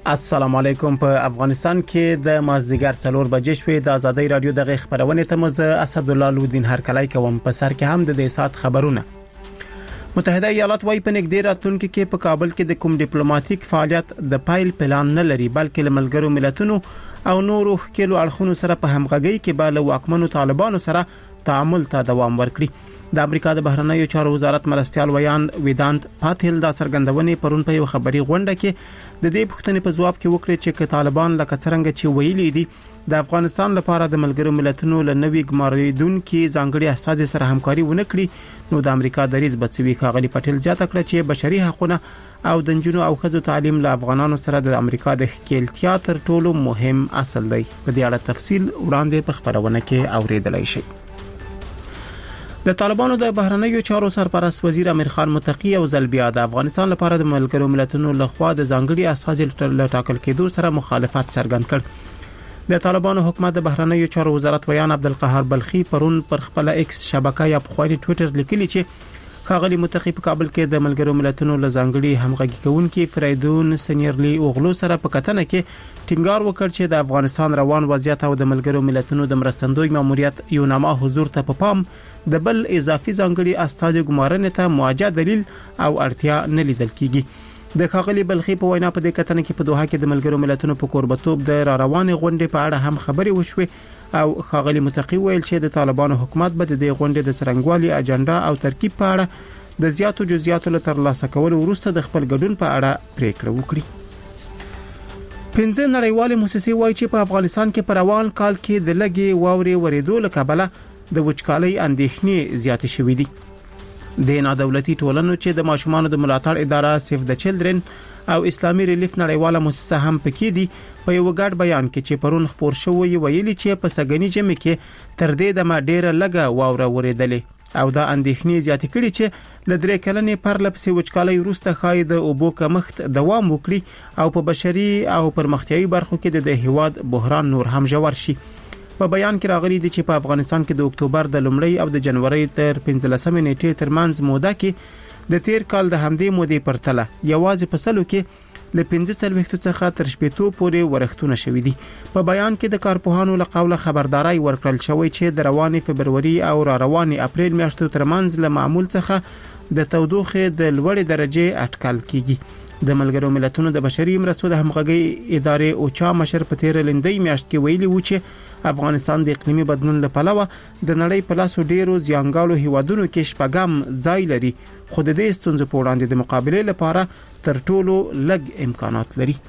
السلام علیکم. په افغانستان کې د مازدیګر 4 بجې شوې د ازادي رادیو د خبرونه ته مزه اسد الله لودین هر کلای کوم په سر کې هم د دې سات خبرونه. متحده ایالات وايي په نګدې راتلونکو کې په کابل کې د کوم ډیپلوماټیک فعالیت د پایل پلان نه لري، بلکې لملګرو ملتونو او نورو خلکو اړخونو سره په همغږي کې بل واکمنو طالبانو سره تعامل ته دوام ورکړي. د امریکا د بهرنیو چارو وزارت مرستيال ویان ویدانت پاتل دا څرګندونې پرون په یو خبري غونډه کې د دې پوښتنې په جواب کې وکړي چې طالبان لکه څنګه چې ویلي دي د افغانستان لپاره د ملګرو ملتونو له نوي ګماریدونکو ځانګړي اساسي سره همکاري ونکړي، نو د امریکا دریځ بچوي. کاغلی پټیل زیاته کړه چې بشري حقوقونه او د جنونو او خزو تعلیم له افغانانو سره د امریکا د خپلتیا تر ټولو مهم اصل دی. په دې اړه تفصیل وړاندې په خبرونه کې اوریدلای شئ. د طالبانو د بهرنیو چارو سرپرست وزیر امیر خان متقی او زلبیا د افغانستان لپاره د ملګرو ملتونو لخوا د ځانګړي اساسي ټاکل کېدو سره مخالفت څرګند کړ. د طالبانو حکومت د بهرنیو چارو وزارت ویان عبدالقهار بلخی پرون پر خپل ایکس شبکه یا په خواني ټوئیټر لیکلی چې خاغلی متقی په کابل کې د ملګرو ملتونو له ځانګړي همغږي کوونکي فریدون سنیرلی اوغلو سره په کتنه کې ټینګار وکړ چې د افغانستان روان وضعیت او د ملګرو ملتونو د مرستندوی ماموریت یو نامه حضور ته په پام د بل اضافي ځانګړي استاد ګمارنې ته موجه دلیل او اړتیا نه لیدل کیږي. د خاغلی بلخی په وینا په دې کتنه کې په دوحه کې د ملګرو ملتونو په کوربتوب د روانې غونډې په اړه هم خبرې وشوې او خاغلی متقی ویل چې د طالبانو حکومت به د غونډې د څرنګوالي اجنډا او ترکیب په اړه د زیاتو جزئیاتو له ترلاسه کولو وروسته د خپل ګډون په اړه پریکړه وکړي. 15 نړیوالې موسسې وایي چې په افغانستان کې په روان کال کې د لګي واوري ورېدو له کبله د وچکالۍ اندېښنې زیاتې شوې دي. د نادولتي ټولنو چې د ماشومانو د ملاتړ اداره سیف د چلډرن او اسلامي ریلیف نړیواله موسسه هم پکې دي په یو ګډ بیان کې چې پرون خبر شوی ویلي چې په سګنی جمع کې تر دې د ډیره لګه واوره ورېدلې او دا اندېښنې زیاتې کړي چې ل درې کلنې پرلپسې وچکالۍ وروسته خای د اوبو کمښت دوام وکړي او په بشري او پرمختیایي برخو کې د هیواد بحران نور هم ژور شي. په بیان کې راغلي دي چې په افغانستان کې د اکتوبر د لومړۍ او د جنوري تر 15 نیټې ترمنځ موده کې د تیر کال د همدې مودې پرتله یوازې په سلو کې ل 15 څخه تر 80 پورې ورښتونه شوې دي. په بیان کې د کارپوهانو له قوله خبرداري ورکړل شوې چې د روانې فبروري او را روانې اپریل میاشتو ترمنځ له معمول څخه د تودوخه د لوړې درجه اټکل کیږي. د ملګرو ملتونو د بشري مرستو د همغږي ادارې اوچا مشر په تیر لندۍ میاشت کې ویلي و چې افغانستان د اقلیمي بدلون له پلوه د نړۍ په لاسو ډیرو زیانګالو هیوادونو کې شپږم ځای لري، خو د دې ستونزې په وړاندې د مقابلې لپاره تر ټولو لږ امکانات لري.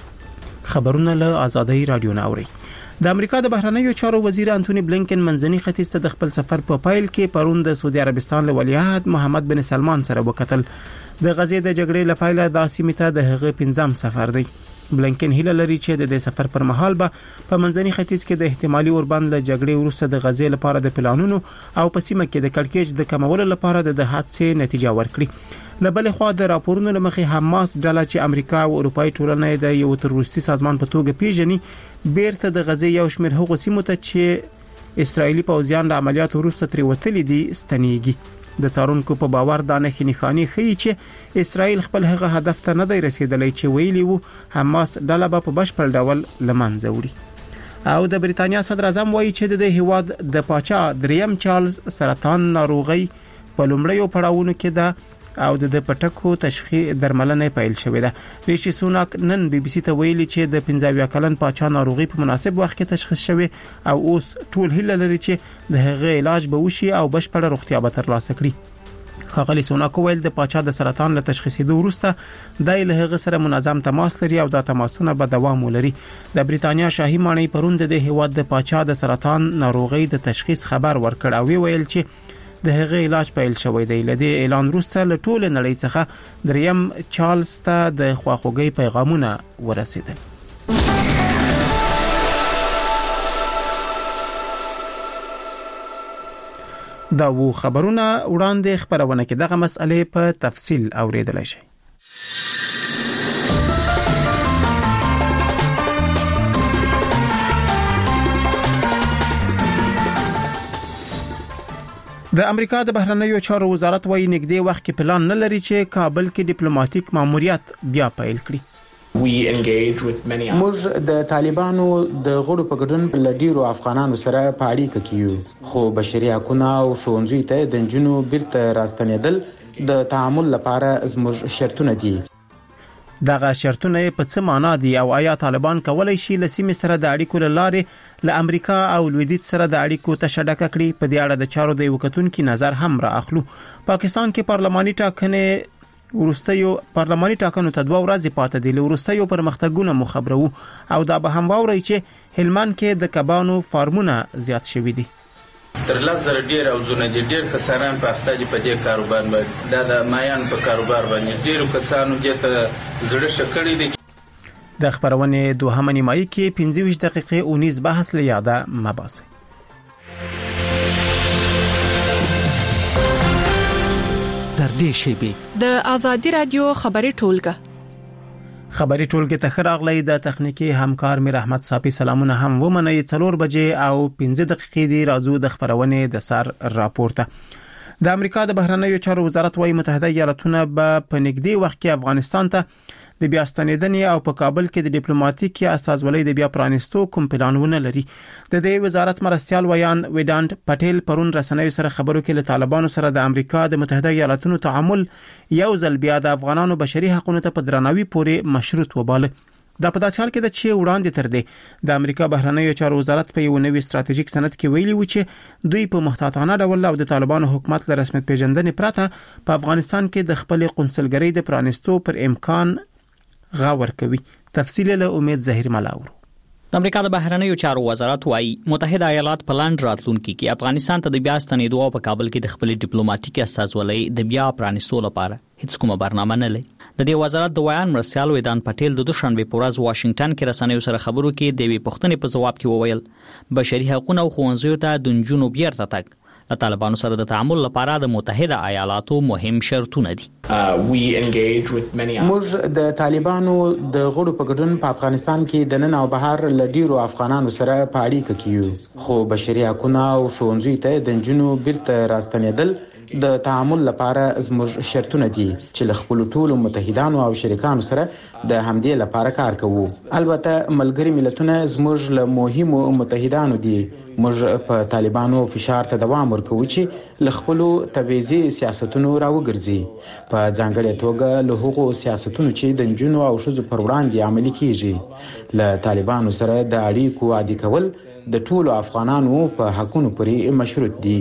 خبرونه له ازادي رادیو ناوري. د امریکا د بهرنیو چارو وزیر انټونی بلینکن منځني ختیځ ته د خپل سفر په پایل کې پرون د سعودي عربستان له ولیعهد محمد بن سلمان سره وکتل. د غزې د جګړې لپاره د سیمې ته د هغه 15م سفر دی. بلینکن هیله لري چې د دې سفر پر مهال به په منځني ختیځ کې د احتمالي اوربند له جګړې وروسته د غزې لپاره د پلانونو او په سیمه کې د کړکېچ د کمولو لپاره د حادثې نتیجه ورکړي. له بل خوا د راپورونو لمخې حماس ډله چې امریکا او اروپאי ټولنه د یو تروریستي سازمان په توګه پیژني بیرته د غزې یو شمېر هغو سیمو ته چې اسرایلی پوځیان د عملیاتو وروسته تر وتلي دي ستنېږي. د څارونکو په باور دا نښانې ښيي چې اسرائیل خپل هغه هدف ته نه دی رسیدلی چې ویلي وو حماس ډله به په بشپړ ډول لمنځه وړي. او د بریتانیا صدر اعظم وایي چې د هیواد د پاچا دریم چارلز سرطان ناروغي په لومړیو پړاوونو کې ده او د پټکو تشخیص درملنه پیل شوې ده. ریشي سوناک نن بي بي سي ته ویلي چې د 15 کلن پاچا ناروغي په مناسب وخت کې تشخیص شوې او اوس ټول هیله لري چې د هغه علاج به وشي او بشپړه روغتیا به ترلاسه کړي. خاغلی سوناک ویل د پاچا د سرطان له تشخیصېدو وروسته د له سره منظم تماس لري او دا تماسونه به دوام ولري. د بریتانیا شاهي ماڼۍ پرون د هیواد د پاچا د سرطان ناروغي د تشخیص خبر ورکړ او ویل چې د هغه علاج پیل شوی دی. لدې اعلان وروسته له ټول نړۍ څخه دریم چارلز ته د خواخوږي پیغامونه ورسېدل. دا وو خبرونه وړاندې خبرونه کې دغه مسئله په تفصیل اوریدل شي. د امریکا د بهرنیو چارو وزارت وايي نږدې وخت کې پلان نه لري چې کابل کې ډیپلوماټیک ماموریت بیا پیل کړي. موږ د طالبانو د غړو په ګډون له ډیرو افغانانو سره په اړیکه کې یو، خو بشري حقوقو او ښوونځي ته د نجونو بیرته راستنېدل د تعامل لپاره زموږ شرطونه دي. دغه شرطونه په څه معنا دي او آیا طالبان کولای شي له سیمې سره د اړیکو لارې له امریکا او لویدیځ سره د اړیکو تشدد کړي؟ په دې اړه د چارو د وکتونکو نظر هم را اخلو. پاکستان کې پارلماني ټاکنو ته 2 ورځې پاتې دي. له وروستیو پرمختګونو مخبرو او دا به هم واوري چې هلمند کې د کبانو فارمونه زیات شوي دي. تر 10,000 ډیر او زونه دي، ډیر کسانان په اخته دي په دې کاروبار باندې، دا د مایان په کاروبار باندې ډیرو کسانو دې زړه شکړې دي. د خبرونې دوهمه نیمایي کې 25 دقیقې اونیز بحث له یاده مباسي. تر دې شی د آزادی رادیو خبري ټولګه ته خراغلی د تخنیکی همکار میر احمد صافی سلامونه هم ومنئ. 4 بجې او 15 دقیقې دی راځو د خبرونې د سر راپورته. د امریکا د بهرنیو چارو وزارت وايي متحده ایالاتونه به په نږدې وخت کې افغانستان ته د بیا ستنېدنې او په کابل کې د ډیپلوماټیک استازولۍ د بیا پرانستو کوم پلانونه لري. د دې وزارت مرستيال ویان ویدانت پټیل پرون رسنیو سره خبرو کې له طالبانو سره د امریکا د متحده ایالاتونو تعامل یو ځل بیا د افغانانو بشري حقوقو ته په درناوي پورې مشروط وباله. دا په داسې حال کې د چې وړاندې تر دې د امریکا بهرنیو چارو وزارت په یو نوي ستراتیژیک سند کې ویلي و چې دوی په محتاطانه ډول او د طالبانو حکومت له رسمیت پیژندنې پرته په افغانستان کې د خپل قونسلګرۍ د پرانستو پر امکان غور کوي. تفصیل له امید ظاهر ملاور. د امریکا د بهرنیو چارو وزارت وايي متحده ایالات په لاندې راتلونکي کې افغانستان ته د بیا ستنېدو او په کابل کې د خپل ډیپلوماټیک استازولۍ د بیا پرانستو لپاره هیڅ کومه برنامه نه لري. د دې وزارت د ویان مرستيال ویدان پټیل د دوشنبه په ورځ واشنگټن کې رسنیو سره خبرو کې د وی پښتنې په جواب کې وویل بشري حقوقو او ښوونځیو ته د نجونو بیرته تګ له طالبانو سره د تعامل لپاره د متحده ایالاتو مهم شرطونه دي. موږ د طالبانو د غړو په ګډون په افغانستان کې د نن او بهر له ډیرو افغانانو سره په اړیکه کې یو، خو بشري حقوقو او ښوونځي ته د نجونو بیرته راستنېدل د تعامل لپاره زموږ شرطونه دي چې له خپل ټولو متحدانو او شریکانو سره د همدې لپاره کار کوو. البته ملګری ملتونه زموږ له مهمو متحدانو دي. موږ په طالبانو فشار ته دوام ورکوو چې له خپل تبعیضي سیاستونو راوګرځي، په ځانګړې توګه له هغو سیاستونو چې د نجونو او ښځو پر وړاندې عملي کیږي. له طالبانو سره د اړیکو عادي کول د ټولو افغانانو په حقوقو پورې مشروط دي.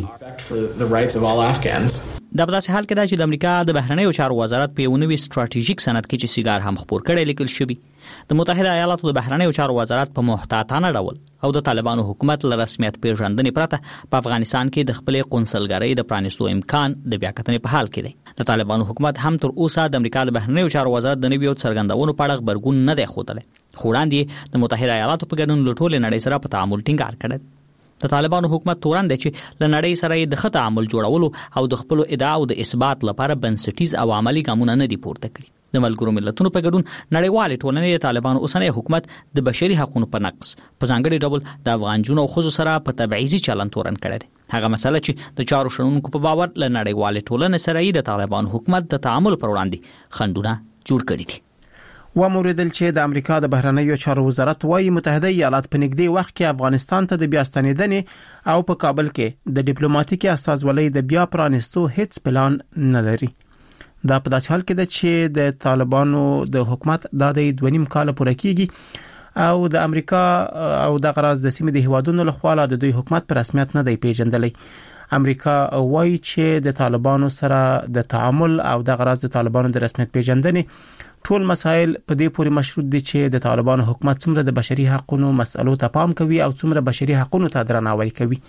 دا په داسې حال کې ده چې د امریکا د بهرنیو چارو وزارت په یو نوي ستراتیژیک سند کې چې سیګار هم خبر کړی لیکل شوی د متحده ایالاتو د بهرنیو چارو وزارت په محتاطانه ډول او د طالبانو حکومت له رسمیت پیژندنې پرته په افغانستان کې د خپل قونسلګرۍ د پرانستو امکان د بیا کتنې په حال کې دی. د طالبانو حکومت هم تر اوسه د امریکا د بهرنیو چارو وزارت د نویو څرګندونو په اړه خبرګون نه دی ښودلی، خو وړاندې د متحده ایالاتو په ګډون له ټولې نړۍ سره په تعامل ټینګار کړی. د طالبانو حکومت تورن دی چې له نړۍ سره د ښه تعامل جوړولو او د خپل ادعاو د اثبات لپاره بنسټیز او عملی ګامونه نه دي پورته کړي. د ملګرو ملتونو په ګډون نړیوال ټولنې د طالبانو اوسنی حکومت د بشري حقوقو په نقض په ځانګړي ډول د افغان جنو او ښځو سره په تبعیضي چلند تورن کړی دی. هغه مسله چې د چارو شنونکو په باور له نړیوال ټولنې سره د طالبانو حکومت د تعامل پر وړاندې خنډونه جوړ کړي دي. وموردل چې د امریکا د بهرنیو چارو وزارت وايي متحده ایالات په نږدې وخت کې افغانستان ته د بیا ستنېدنې او په کابل کې د ډیپلوماټیک استازولۍ د بیا پرانستو هیڅ پلان نه لري. دا په داسې حال کې ده چې د طالبانو د حکومت د 2.5 کال پوره کیږي او د امریکا او د غراز د سیمې د هیوادونو لخوا د دوی حکومت پر رسمیت نه دی پیژندلی. امریکا وايي چې د طالبانو سره د تعامل او د غراز د طالبانو د رسمیت پیژندنې ټول مسایل په دې پورې مشروط دي چې د طالبانو حکومت څومره د بشري حقوقو مسئلو ته پام کوي او څومره بشري حقوقو ته درناوی کوي.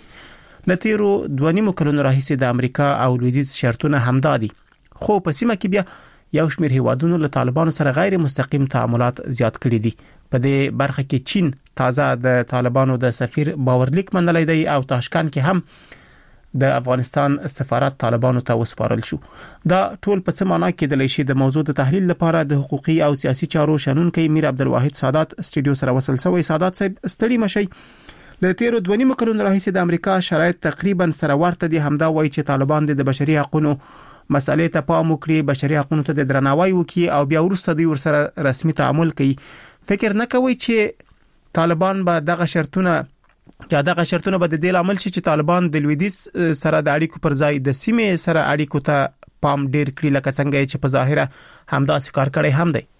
لتیرو 2.5 کلونو راهیسې د امریکا او لویدیځ شرطونه همدادي، خو په سیمه کې بیا یو شمېر هیوادونو له طالبانو سره غیر مستقیم تعاملات زیات کړي دي. په دې برخه کې چین تازه د طالبانو د سفیر باورلیک منلای دی او تاشکند کې هم د افغانستان سفارت طالبانو ته وسپارل شو. دا ټول په څه معنا کې د لشي د موضوع د تحلیل لپاره د حقوقي او سیاسي چارو شنونکي میر عبدالواحد سادات سټډیو سره وصل شوی. سادات صاحب ستړي مشي. له تیرو 2.5 کلونو راهیسې د امریکا شرایط تقریبا سره ورته دي. همدا وایي چې طالبان د بشري حقوقو مسالې ته پام وکړي، بشري حقوقو ته د درناوي وکړي او بیا وروسته دوی ورسره رسمي تعامل کوي. فکر نه کوي چې طالبان به دغه شرطونه به د دې عمل شي چې طالبان د لویدیځ سره د اړیکو پر ځای د سیمې سره اړیکو ته پام ډیر کړی، لکه څنګه چې په ظاهره همداسې کار کړی هم دی.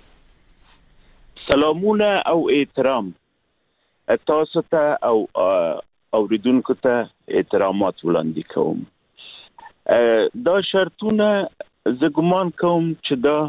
سلامونه او احترام تاسو ته او اوریدونکو ته احترامات وړاندې کوم. دا شرطونه زه ګمان کوم چې دا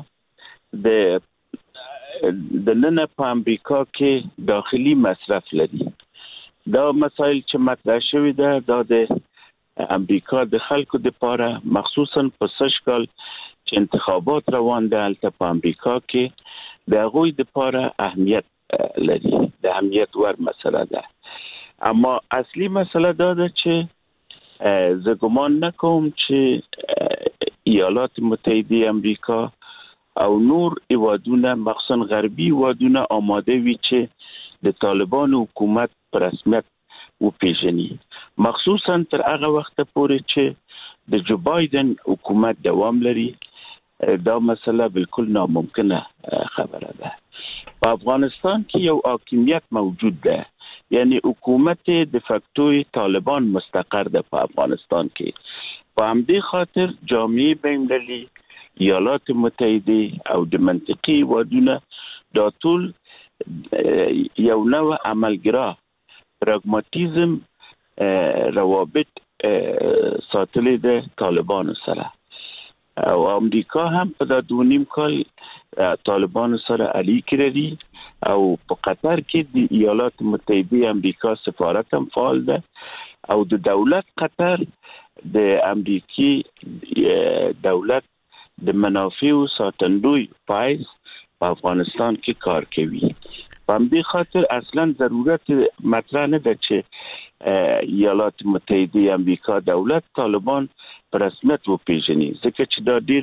د نن په امریکا کې داخلي مصرف لري. دا مسائل چې مطرح شوی ده دا د امریکا د خلکو لپاره مخصوصا په سشکال چې انتخابات روان دي البته په امریکا کې د هغوی لپاره اهمیت لري، د اهمیت ور مسله ده. اما اصلي مسله دا ده چې زه ګمان نکوم چې ایالات متحده امریکا او نور ایوادونه مخصوصا غربي ایوادونه آماده وي چې د طالبان حکومت پر رسمیت وپیژني، مخصوصا تر هغه وخت پورې چې د جو بایدن حکومت دوام لري. دا مسله بالکل ناممکنه خبره ده. په افغانستان کې یو حاکمیت موجود ده، یعنی حکومت د فاکتوری طالبان مستقر ده په افغانستان کې. په همدې خاطر جامعه بین‌المللي، ایالات متحده او د منطقي وادونه دا ټول یو نوع عملګرا پراګماتیزم روابط ساتلې ده طالبان سره، او امریکا هم په دا 2.5 کال طالبان سره اړیکې لري او په قطر کې د ایالات متحده امریکا سفارت هم فعال ده او د دولت قطر د امریکای دولت د منافع ساتندوی پایز په افغانستان کې کار کوي. په همدې خاطر اصلا ضرورت مطرح نه ده چې ایالات متحده امریکا دولت طالبان په رسمیت وپیژني، ځکه چې دا ډیر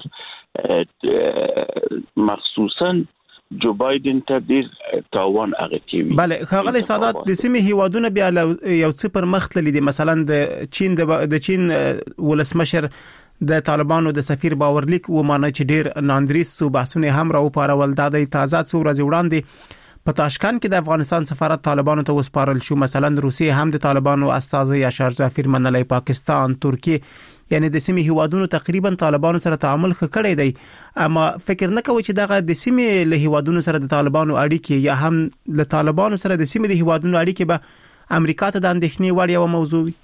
مخصوصا جو بایدن ته ډیر تاوان هغه کوي. بله ښاغلی سادات، د سیمې هیوادونه بیا یو څه پر مخ تللي دي، مثلا د چین ولسمشر د طالبانو د سفیر باورلیک ومانه چې ډیر ناندریس بحثونه هم راوپارول. دا د تازه څو ورځې وړاندې په تاشکند کې د افغانستان سفارت طالبانو ته وسپارل شو. مثلا روسیې هم د طالبانو استازي اشار ظفیر منلای، پاکستان، ترکیه، یعنی د سیمې هیوادونو تقریبا طالبانو سره تعامل کړی دی. اما فکر نه کوي چې دغه د سیمې له هیوادونو سره د طالبانو اړیکې یا هم له طالبانو سره د سیمې د هیوادونو اړیکې به امریکا ته د اندېښنې وړ یو موضوع وي؟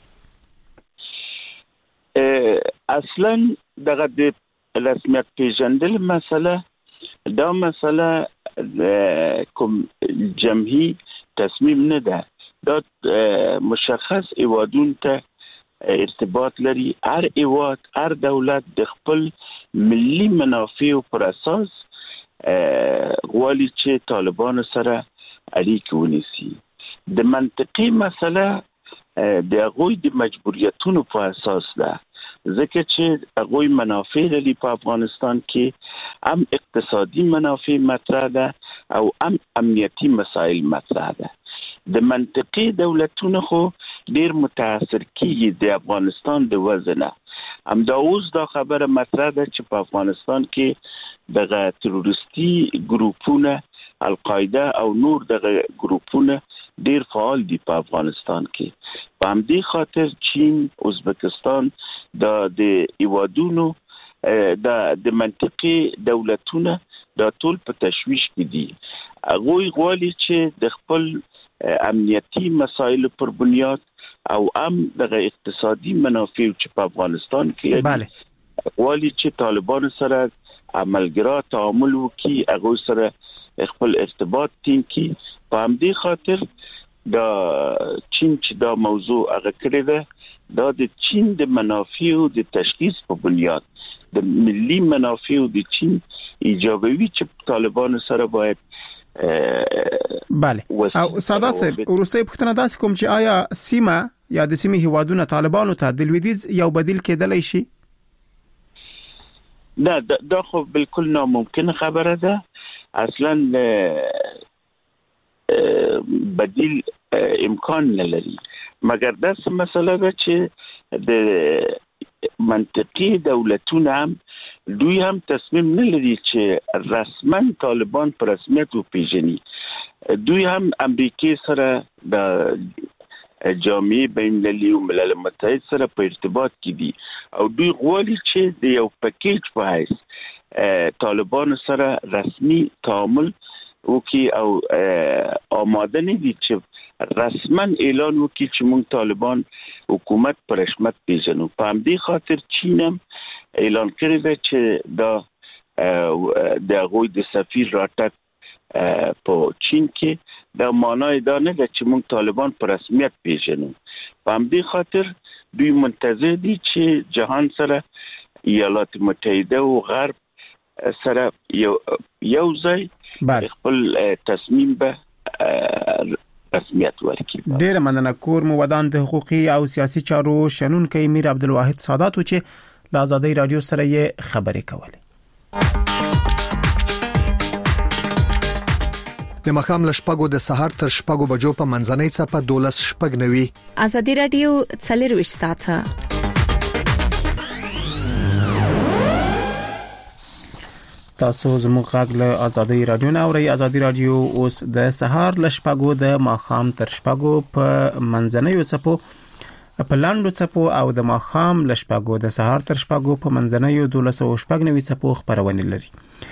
اصلا دغه د رسمیت پیژندل مسله دا مسله کوم جمعي تصمیم نه ده، دا مشخص ایوادون ته ارتباط لري. هر ایواد، هر دولت د خپل ملي منافع پر اساس غواړي چې طالبان سره اړیکې ونیسي. د منطقي مسله د هغوی د مجبوریتونو په اساس ده، ځکه چې هغوی منافع لري په افغانستان کې، هم اقتصادي منافع مطرح ده او هم امنیتي مسائل مطرح ده. د منطقي دولتونو خو ډیر متاثر کیږي د افغانستان د وزنه. همدا اوس دا خبره مطرح ده چې په افغانستان کې دغه تروریستي ګروپونه، القاعده او نور دغه ګروپونه ډیر فعال دي په افغانستان کې. په همدې خاطر چین، ازبکستان د ایوادونو د منطقي دولتونه دا ټول په تشویش کې دي. هغوی غواړي چې د خپل امنیتي مسایل پر بنیاد او هم دغه اقتصادي منافع چې په افغانستان کې غواړي چې طالبان سره عملګرا تعامل وکړي، هغوی سره خپل ارتباط ټینګ کړي. په همدې خاطر دا چین چې دا موضوع هغه کړی ده، دا د چین د منافعو د تشخیص په بنیاد د ملي منافعو د چین ایجابوي چې طالبان سره باید بله. او سادات صاحب، وروستۍ پوښتنه داسې کوم چې آیا سیمه یا د سیمې هیوادونه طالبانو ته د لویدیځ یو بدیل کېدلی شي؟ نه، دا خو بالکل ناممکن خبره ده. اصلا بدیل امکان نه لري، مګر داسې مسله ده چې د منطقي دولتونه هم دوی هم تصمیم نه لري چې رسما طالبان په رسمیت وپیژني. دوی هم امریکای سره د جامعه بین‌المللي او ملل متحد سره په ارتباط کې دي او دوی غواړي چې د یو پکیج په حیث طالبان سره رسمي تعامل وکړي او آماده نه دي چې رسما اعلان وکړي چې موږ طالبان حکومت پر رسمیت پیژنو. په همدې خاطر چین هم اعلان کړی دی چې د هغوی د سفیر راتګ په چین کې د معنی دا نه ده چې موږ طالبان پر رسمیت پیژنو. په همدې خاطر دوی منتظر دي چې جهان سره ایالات متحده او غرب سره یو ځای خپل تصمیم به رسمیت ورکړي. ډېر مننه. کور مو ودان د حقوقي او سیاسي چارو شنونکي میر عبدالواحد سادات چې له آزادۍ رادیو سره یې خبرې کولې. د مخام لشپګو د سحر تر شپګو بجو په منځنۍ چپه 12:90 آزادۍ رادیو 24 ساعته. تاسو زموږ غږ له آزادۍ رادیو نه اورئ. آزادۍ رادیو اوس د سحر لشپګو د ماخام تر شپګو په منځنۍ چپو په لاندو چپو او د ماخام لشپګو د سحر تر شپګو په منځنۍ 12:90 چپو خبرونه لري.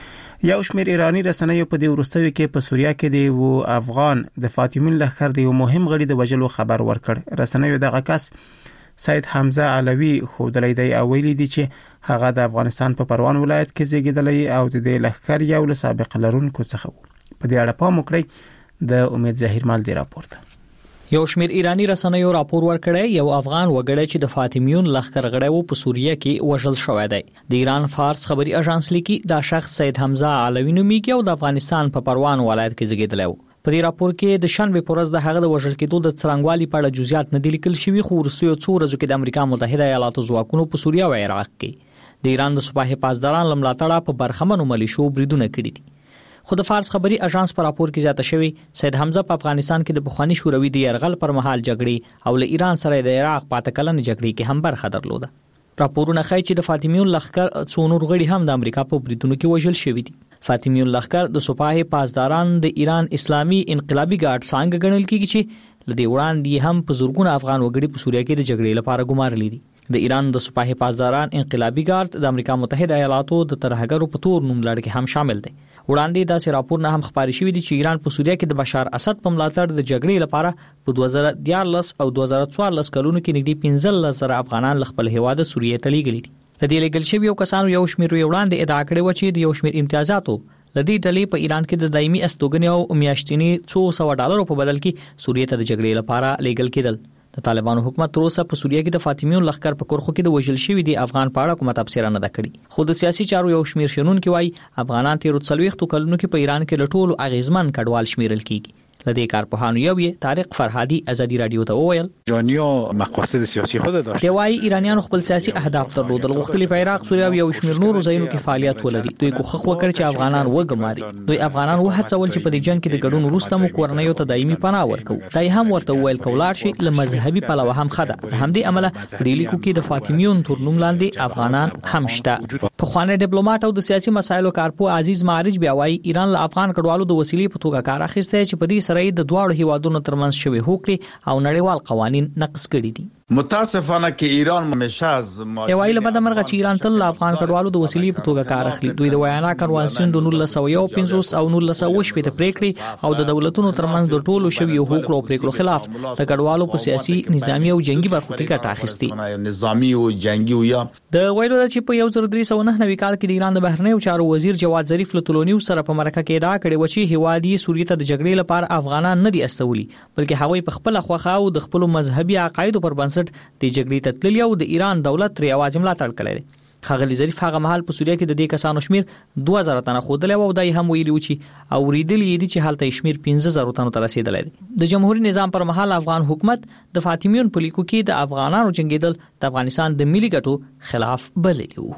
یو شمېر ایرانی رسنیو په دې وروستیو کې په سوریه کې د افغان د فاطمین لخر د یو مهم غړي د وژلو خبر ورکړ. رسنیو دغه کس سید حمزه علوی خودلې دی او ویلي دي چې هغه د افغانستان په پروان ولایت کې زیږیدلی او د لخر یو له سابق لرونکو څخه و. په دې اړه پام وکړئ. د امید ظاهر مال دی راپورته. یو شمېر ایرانی رسنیو راپور ورکړی یو افغان وګړی چې د فاطمیون لخر غړی و په سوریه کې وژل شوی دی. د ایران فارس خبري اژانس لیکي دا شخص سید حمزه علوی نومیږي او د افغانستان په پروان ولایت کې زیږیدلی و. په دې راپور کې د شنبه پر ورځ د هغه د وژل کېدو د څرنګوالي په اړه جزئیات نه دي لیکل شوي، خو وروستیو څو ورځو کې د امریکا متحده ایالاتو ځواکونو په سوریه او عراق کې د ایران د سپاه پاسداران لملاتړه په برخمنو ملیشو بریدونه کړي دي. خو د فارس خبري اژانس پر راپور کې زیاته شوی سید حمزه په افغانستان کې د بخوانی شوروي د يرغل پر مهال جګړې او له ایران سره د عراق پاتې کلن جګړې کې هم برخه درلوده. راپورونه ښیي چې د فاطمیون لخر څو نور غړي هم د امریکا په بریدونو کې وژل شوي دي. فاطمیون لخر د سپاه پاسداران د ایران اسلامي انقلابي ګارد څنګه ګڼل کیږي چې لدی وړاندې هم په زورګونه افغان وګړي په سوریه کې د جګړې لپاره ګمارلي دي. د ایران د سپاه پاسداران انقلابي ګارد د امریکا متحده ایالاتو د ترهګرو په تور نوم لړ کې هم شامل دي. وړاندې داسې راپور نه هم خبري شوې دي چې ایران په سوریه کې د بشار اسد په ملاتړ د جګړې لپاره په 2014 او 2014 کلونو کې نږدې 15,000 افغانان خپل هیواد سوریه ته لیږلي دي. لدی لګل شوی یو کسانو یو شمیر وړاندې ادعا کړې و چې د یو شمیر امتیازاتو لدی ډلې په ایران کې د دایمي استوګنې او میاشتنی $200 په بدل کې سوریه ته د جګړې لپاره لیږل کېدل. د طالبانو حکومت تر اوسه په سوریه کې د فاطمیون لخر په کورخو کې د وژل شوی دی افغان په اړه کومه تفسیر نه ده کړې. خو د سیاسي چارو یو شمیر شنونکي وایي افغانان تیر 40 کلونو کې په ایران کې لټول اغیزمن کډوال شمیرل کیږي. لدی کارپوهانو یو طارق فرهادي آزادی رادیو ته وویل ایرانیا مقاصد سیاسي خود داشت. دی وايي ایرانیان خپل سیاسي اهداف درلودل، غوښتل په عراق، سوریه او یو شمیر نورو ځایونو کې فعالیت ولري. دوی کوښښ وکړ چې افغانان وګماري. دوی افغانان وهڅول چې په دې جنگ کې د ګډون وروسته مو کورنیو ته دایمي پناه ورکو. دای هم ورته ویل کولاړ شي له مذهبي پلوه هم خده. همدې عمله په دې لیکو کې د فاطمیون تر نوم لاندې افغانان هم شته. په خوانه ډیپلوماټ او د سیاسي مسایلو کارپو عزیز معرج بیا وايي ایران له افغان کډوالو د وسیلې په توګه کار اخیسته چې په دې سره د دواړو هیوادونو ترمنځ شوی هوکړي او نړیوال قوانین نقض کړي دي. متاسفانه کې ایران همیشه از یوایل بد مرغه چې ایران تل افغان کډوالو د وسیلې په توګه کار اخلي. دوی د ویانا کنوانسیون د 1915 او 1920 په پریکړې او د دولتونو ترمنځ د ټولو شوی هوکړو او پریکړو خلاف د کډوالو په سیاسي نظامی او جنگي برخو کې ګټه اخیستي. نظامی او جنگي یا د ویلو چې په 1309 کال کې د ایران د بهرنیو چارو وزیر جواد ظریف له طولونیو سره په مرکه کې ادعا کړې و چې هوادي سوریه ته د جګړې لپاره افغانان نه دي استولي، بلکې هغوی په خپل خوخه او د خپل مذهبي عقایدو پر بنسټ د جګړې تتللی او د ایران دولت تر یوازې ملاتړ کړی. خغلی ظریف هغه مهال په سوریه کې د دې کسانو شمیر 2000 تنه خودل او دای هم ویلي و چې اوریدلی دي چې حالت شمیر 15000 تنه ته رسیدلی. د جمهوریت نظام پر مهال افغان حکومت د فاطمیون په لیکو کې د افغانانو جنگیدل د افغانستان د ملي ګټو خلاف بللی وو.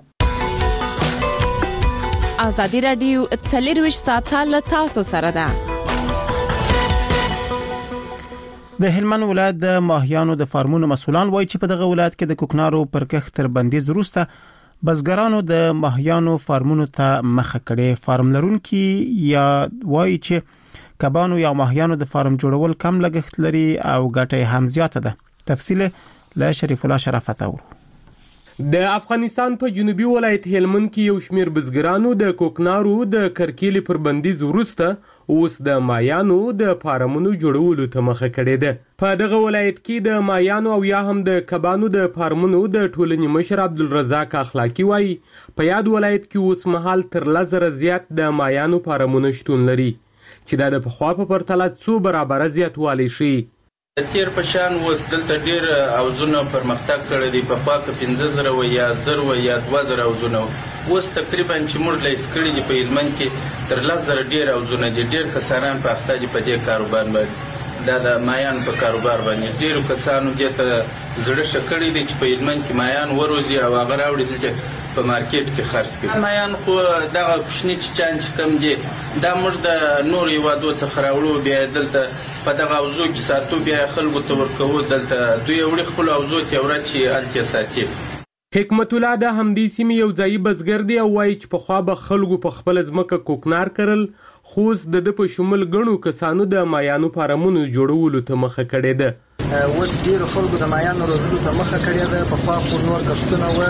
آزادی رادیو 24 ساعته له تاسو سره ده. د هلمند ولایت د ماهیانو د فارمونو مسولان وایي چې په دغه ولایت کې د کوکنارو پر کښت تر بندیز وروسته بزګرانو د ماهیانو فارمونو ته مخه کړې. فارم لرونکي یا وایي چې کبانو یا ماهیانو د فارم جوړول کم لګښت لري او ګټه هم زیاته ده. تفصیل له شریف الله شرافت اورو. د افغانستان په جنوبي ولایت هلمند کې یو شمیر بزګرانو د کوکنارو د کرکیلې پر بندیز وروسته اوس د ماهیانو د فارمونو جوړولو ته مخه کړې ده. په دغه ولایت کې د ماهیانو او یا هم د کبانو د فارمونو د ټولنې مشر عبدالرزاق اخلاقی وایي په یاد ولایت کې اوس مهال تر 10,000 زیات د ماهیانو فارمونو شتون لري چې دا د پخوا په پرتله څو برابره زیاتوالی شي. تیر پشان اوس دلته ډیر اوزونه پرمختګ کړی دی. په خوا کې 15,000 و یا 1000 یا 2000 اوزونه اوس تقریبا چې موږ لیس کړی دی په هلمند کې تر 10,000 ډیر اوزونه دي. ډیر کسانان په اخته دي په دې کاروبار باندې، دا د مایان په کاروبار باندې ډیرو کسانو دې ته زړه شکړی دي چې په هلمند کې مایان وروزي او هغه راوړي چې په مارکیټ کې خرڅ کړي. مایان خو دغه کوچني چان چې کم دي دا موږ د نور هیوادو څخه راوړو، بیا دلته په دغه اوزو کې ساتو، بیا خلکو ته ورکوو. دلته دوی وړي خپل اوزو ته ورچې الته ساتي. حکمت الله د همدې سیمې یو ځای بزګر دی او وایي چې په خوا به خلکو په خپل ځمکه کوکنار کرل، خو د په شمول غنو کسانو د مایانو فارمونو جوړولو ته مخه کړې ده. اوس ډیر خلکو د مایانو روزلو ته مخه کړې ده. په خوا خو نور کښتونه و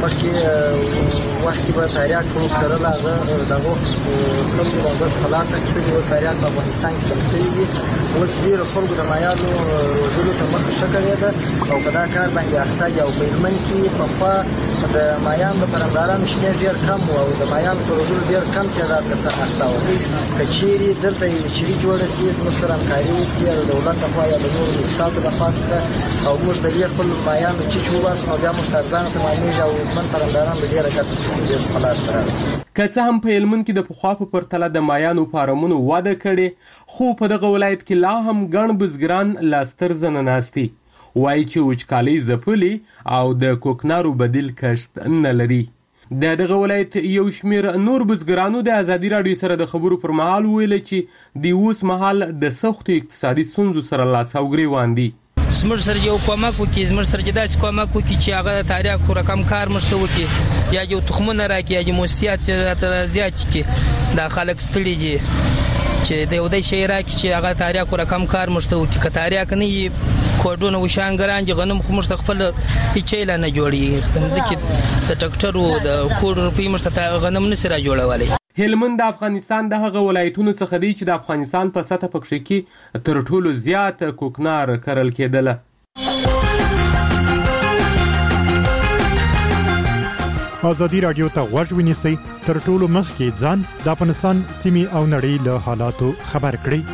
مخکې وخت به تاریخ خلک کرل، هغه دغه خلکو د بس خلاص اکثر اوس تاریخ په افغانستان کې چل شوی دي. اوس ډیر خلکو د مایانو روزلو ته مخه شکړې ده او په دا کار باندې اخته دي. او په هلمند کې په خوا د مایانو د پرمدارانو شمېر ډیر کم او د مایانو په روزلو ډیر کم تعداد کسان اخته وي. کچيري دلته چيري جوړه سي موږ سره همکاري وسي د دولت لخوا یا د نورو استادو لخوا او موږ د یو خپل مایانو چې واسو نو بیا موږ ترځانه ته معنی او من پرنداران ډیر کټ دې خلاص سره. که څه هم په هلمند کې د پخوا په پرتله د مایانو فارمونو واده کړي، خو په دغه ولایت کې لا هم ګڼ بزګران لاستر زنه ناستي وایي چې وچکالي ځپلي او د کوکنارو بدیل کښت نه لري. دغه ولایت یو شمیر نور بزګرانو د ازادي رادیو سره د خبرو پر مهال ویل چې د اوس مهال د سختو اقتصادي ستونزو سره لاس او ګریوان دي. زموږ سره یو کومک وکړي، زموږ سره داسې کومک وکړي چې هغه د تاریخ کو رقم کار مشته وکړي، یا یو تخمونه راکړي یا موسسات را زیات کړي. دا خلک ستړي دي چې د یو د شی راکړي چې هغه تاریخ کو رقم کار مشته وکړي. که تاریخ نه وي کوډونه وشان ګران دي، غنم خو مشته خپل هیڅ لا نه جوړي. ځکه د ټکټرو د کوډ روپی مشته غنم نه سره جوړولای. هلمند د افغانستان د هغه ولایتونو څخه دی چې د افغانستان په سطح پکښې کې تر ټولو زیات کوکنار کرل کېدله. ازادي رادیو ته غوږ ونیسئ، تر ټولو مخکې ځان د افغانستان سیمې او نړۍ له حالاتو خبر کړئ.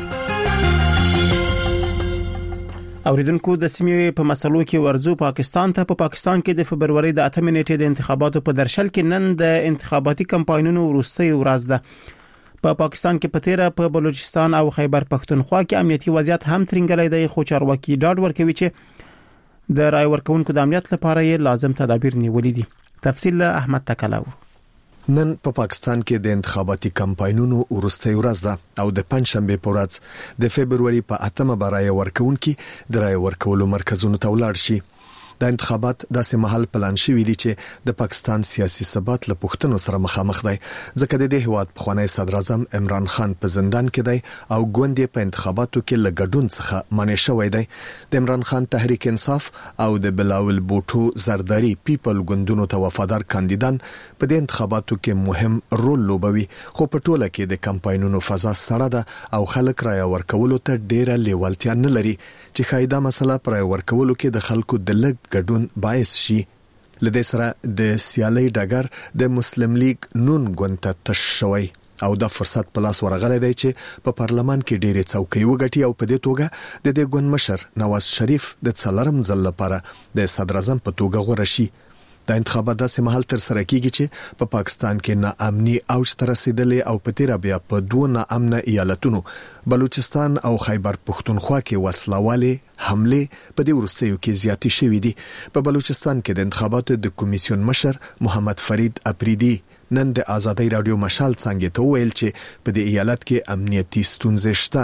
اوریدونکو د سیمې په مسلو کې ورزو پاکستان ته. په پاکستان کې د فبرवरी د 8 نیټې د انتخاباتو په درشل کې نن د انتخاباتي کمپاینونو وروستۍ ورځ ده. په پاکستان کې په تیره په بلوچستان او خیبر پښتونخوا کې امنیتي وضعیت هم ترنګلې دی، خو چارواکي ډاډ ورکوي چې د رای ورکونکو د امنیت لپاره یې لازم تدابیر نیولې دي. تفصیل احمد تکلاو. نن په پاکستان کې د انتخاباتي کمپاینونو وروستۍ ورځ ده او د پنځشنبه په ورځ د فبرवरी په 8مه برای ورکونکو د رای ورکولو مرکزونو ته ولاړ شي. د انتخابات داسې محل پلان شوی دی چې د پاکستان سیاسي ثبات له پښتنو سره مخامخ دی، ځکه د دې هیواد پخوانی صدر اعظم عمران خان په زندان کې دی او ګوندې په انتخاباتو کې له ګډون څخه منع شوی دی. د عمران خان تحریک انصاف او د بلاول بوټو زرداری پیپل ګوندونو ته وفادار کاندیدان په دې انتخاباتو کې مهم رول لوبوي، خو په ټوله کې د کمپاینونو فضا سړه ده او خلک رای ورکولو ته ډیره لیوالتیا نه لري چې خایده مسله پر ورکولو کې د خلکو د لګ ګډون باعث شي. لدې سره د سیالي ډګر د مسلم لیگ نون ګوند ته تش شوی او د فرصت په لاس ورغلی دی چې په پارلمان کې ډېرې څوکۍ وګټي او په دې توګه د دې ګوند مشر نواز شریف د څلورم ځل لپاره د صدر اعظم په توګه غوړه شي. د انتخابات داسې محل تر سره کیږي چې په پاکستان کې ناامني اوج ته رسیدلې او په تیر بیا په دوه ناامنه ایالتونو بلوچستان او خیبر پښتونخوا کې وسلواله حمله په دې ورسېو کې زیاتی شوې دي. په بلوچستان کې د انتخاباتو د کمیسیون مشر محمد فرید اپریدي نن د آزادۍ رادیو مشال څنګه ته ویل چې په دې ایالت کې امنیتي ستونزې شته،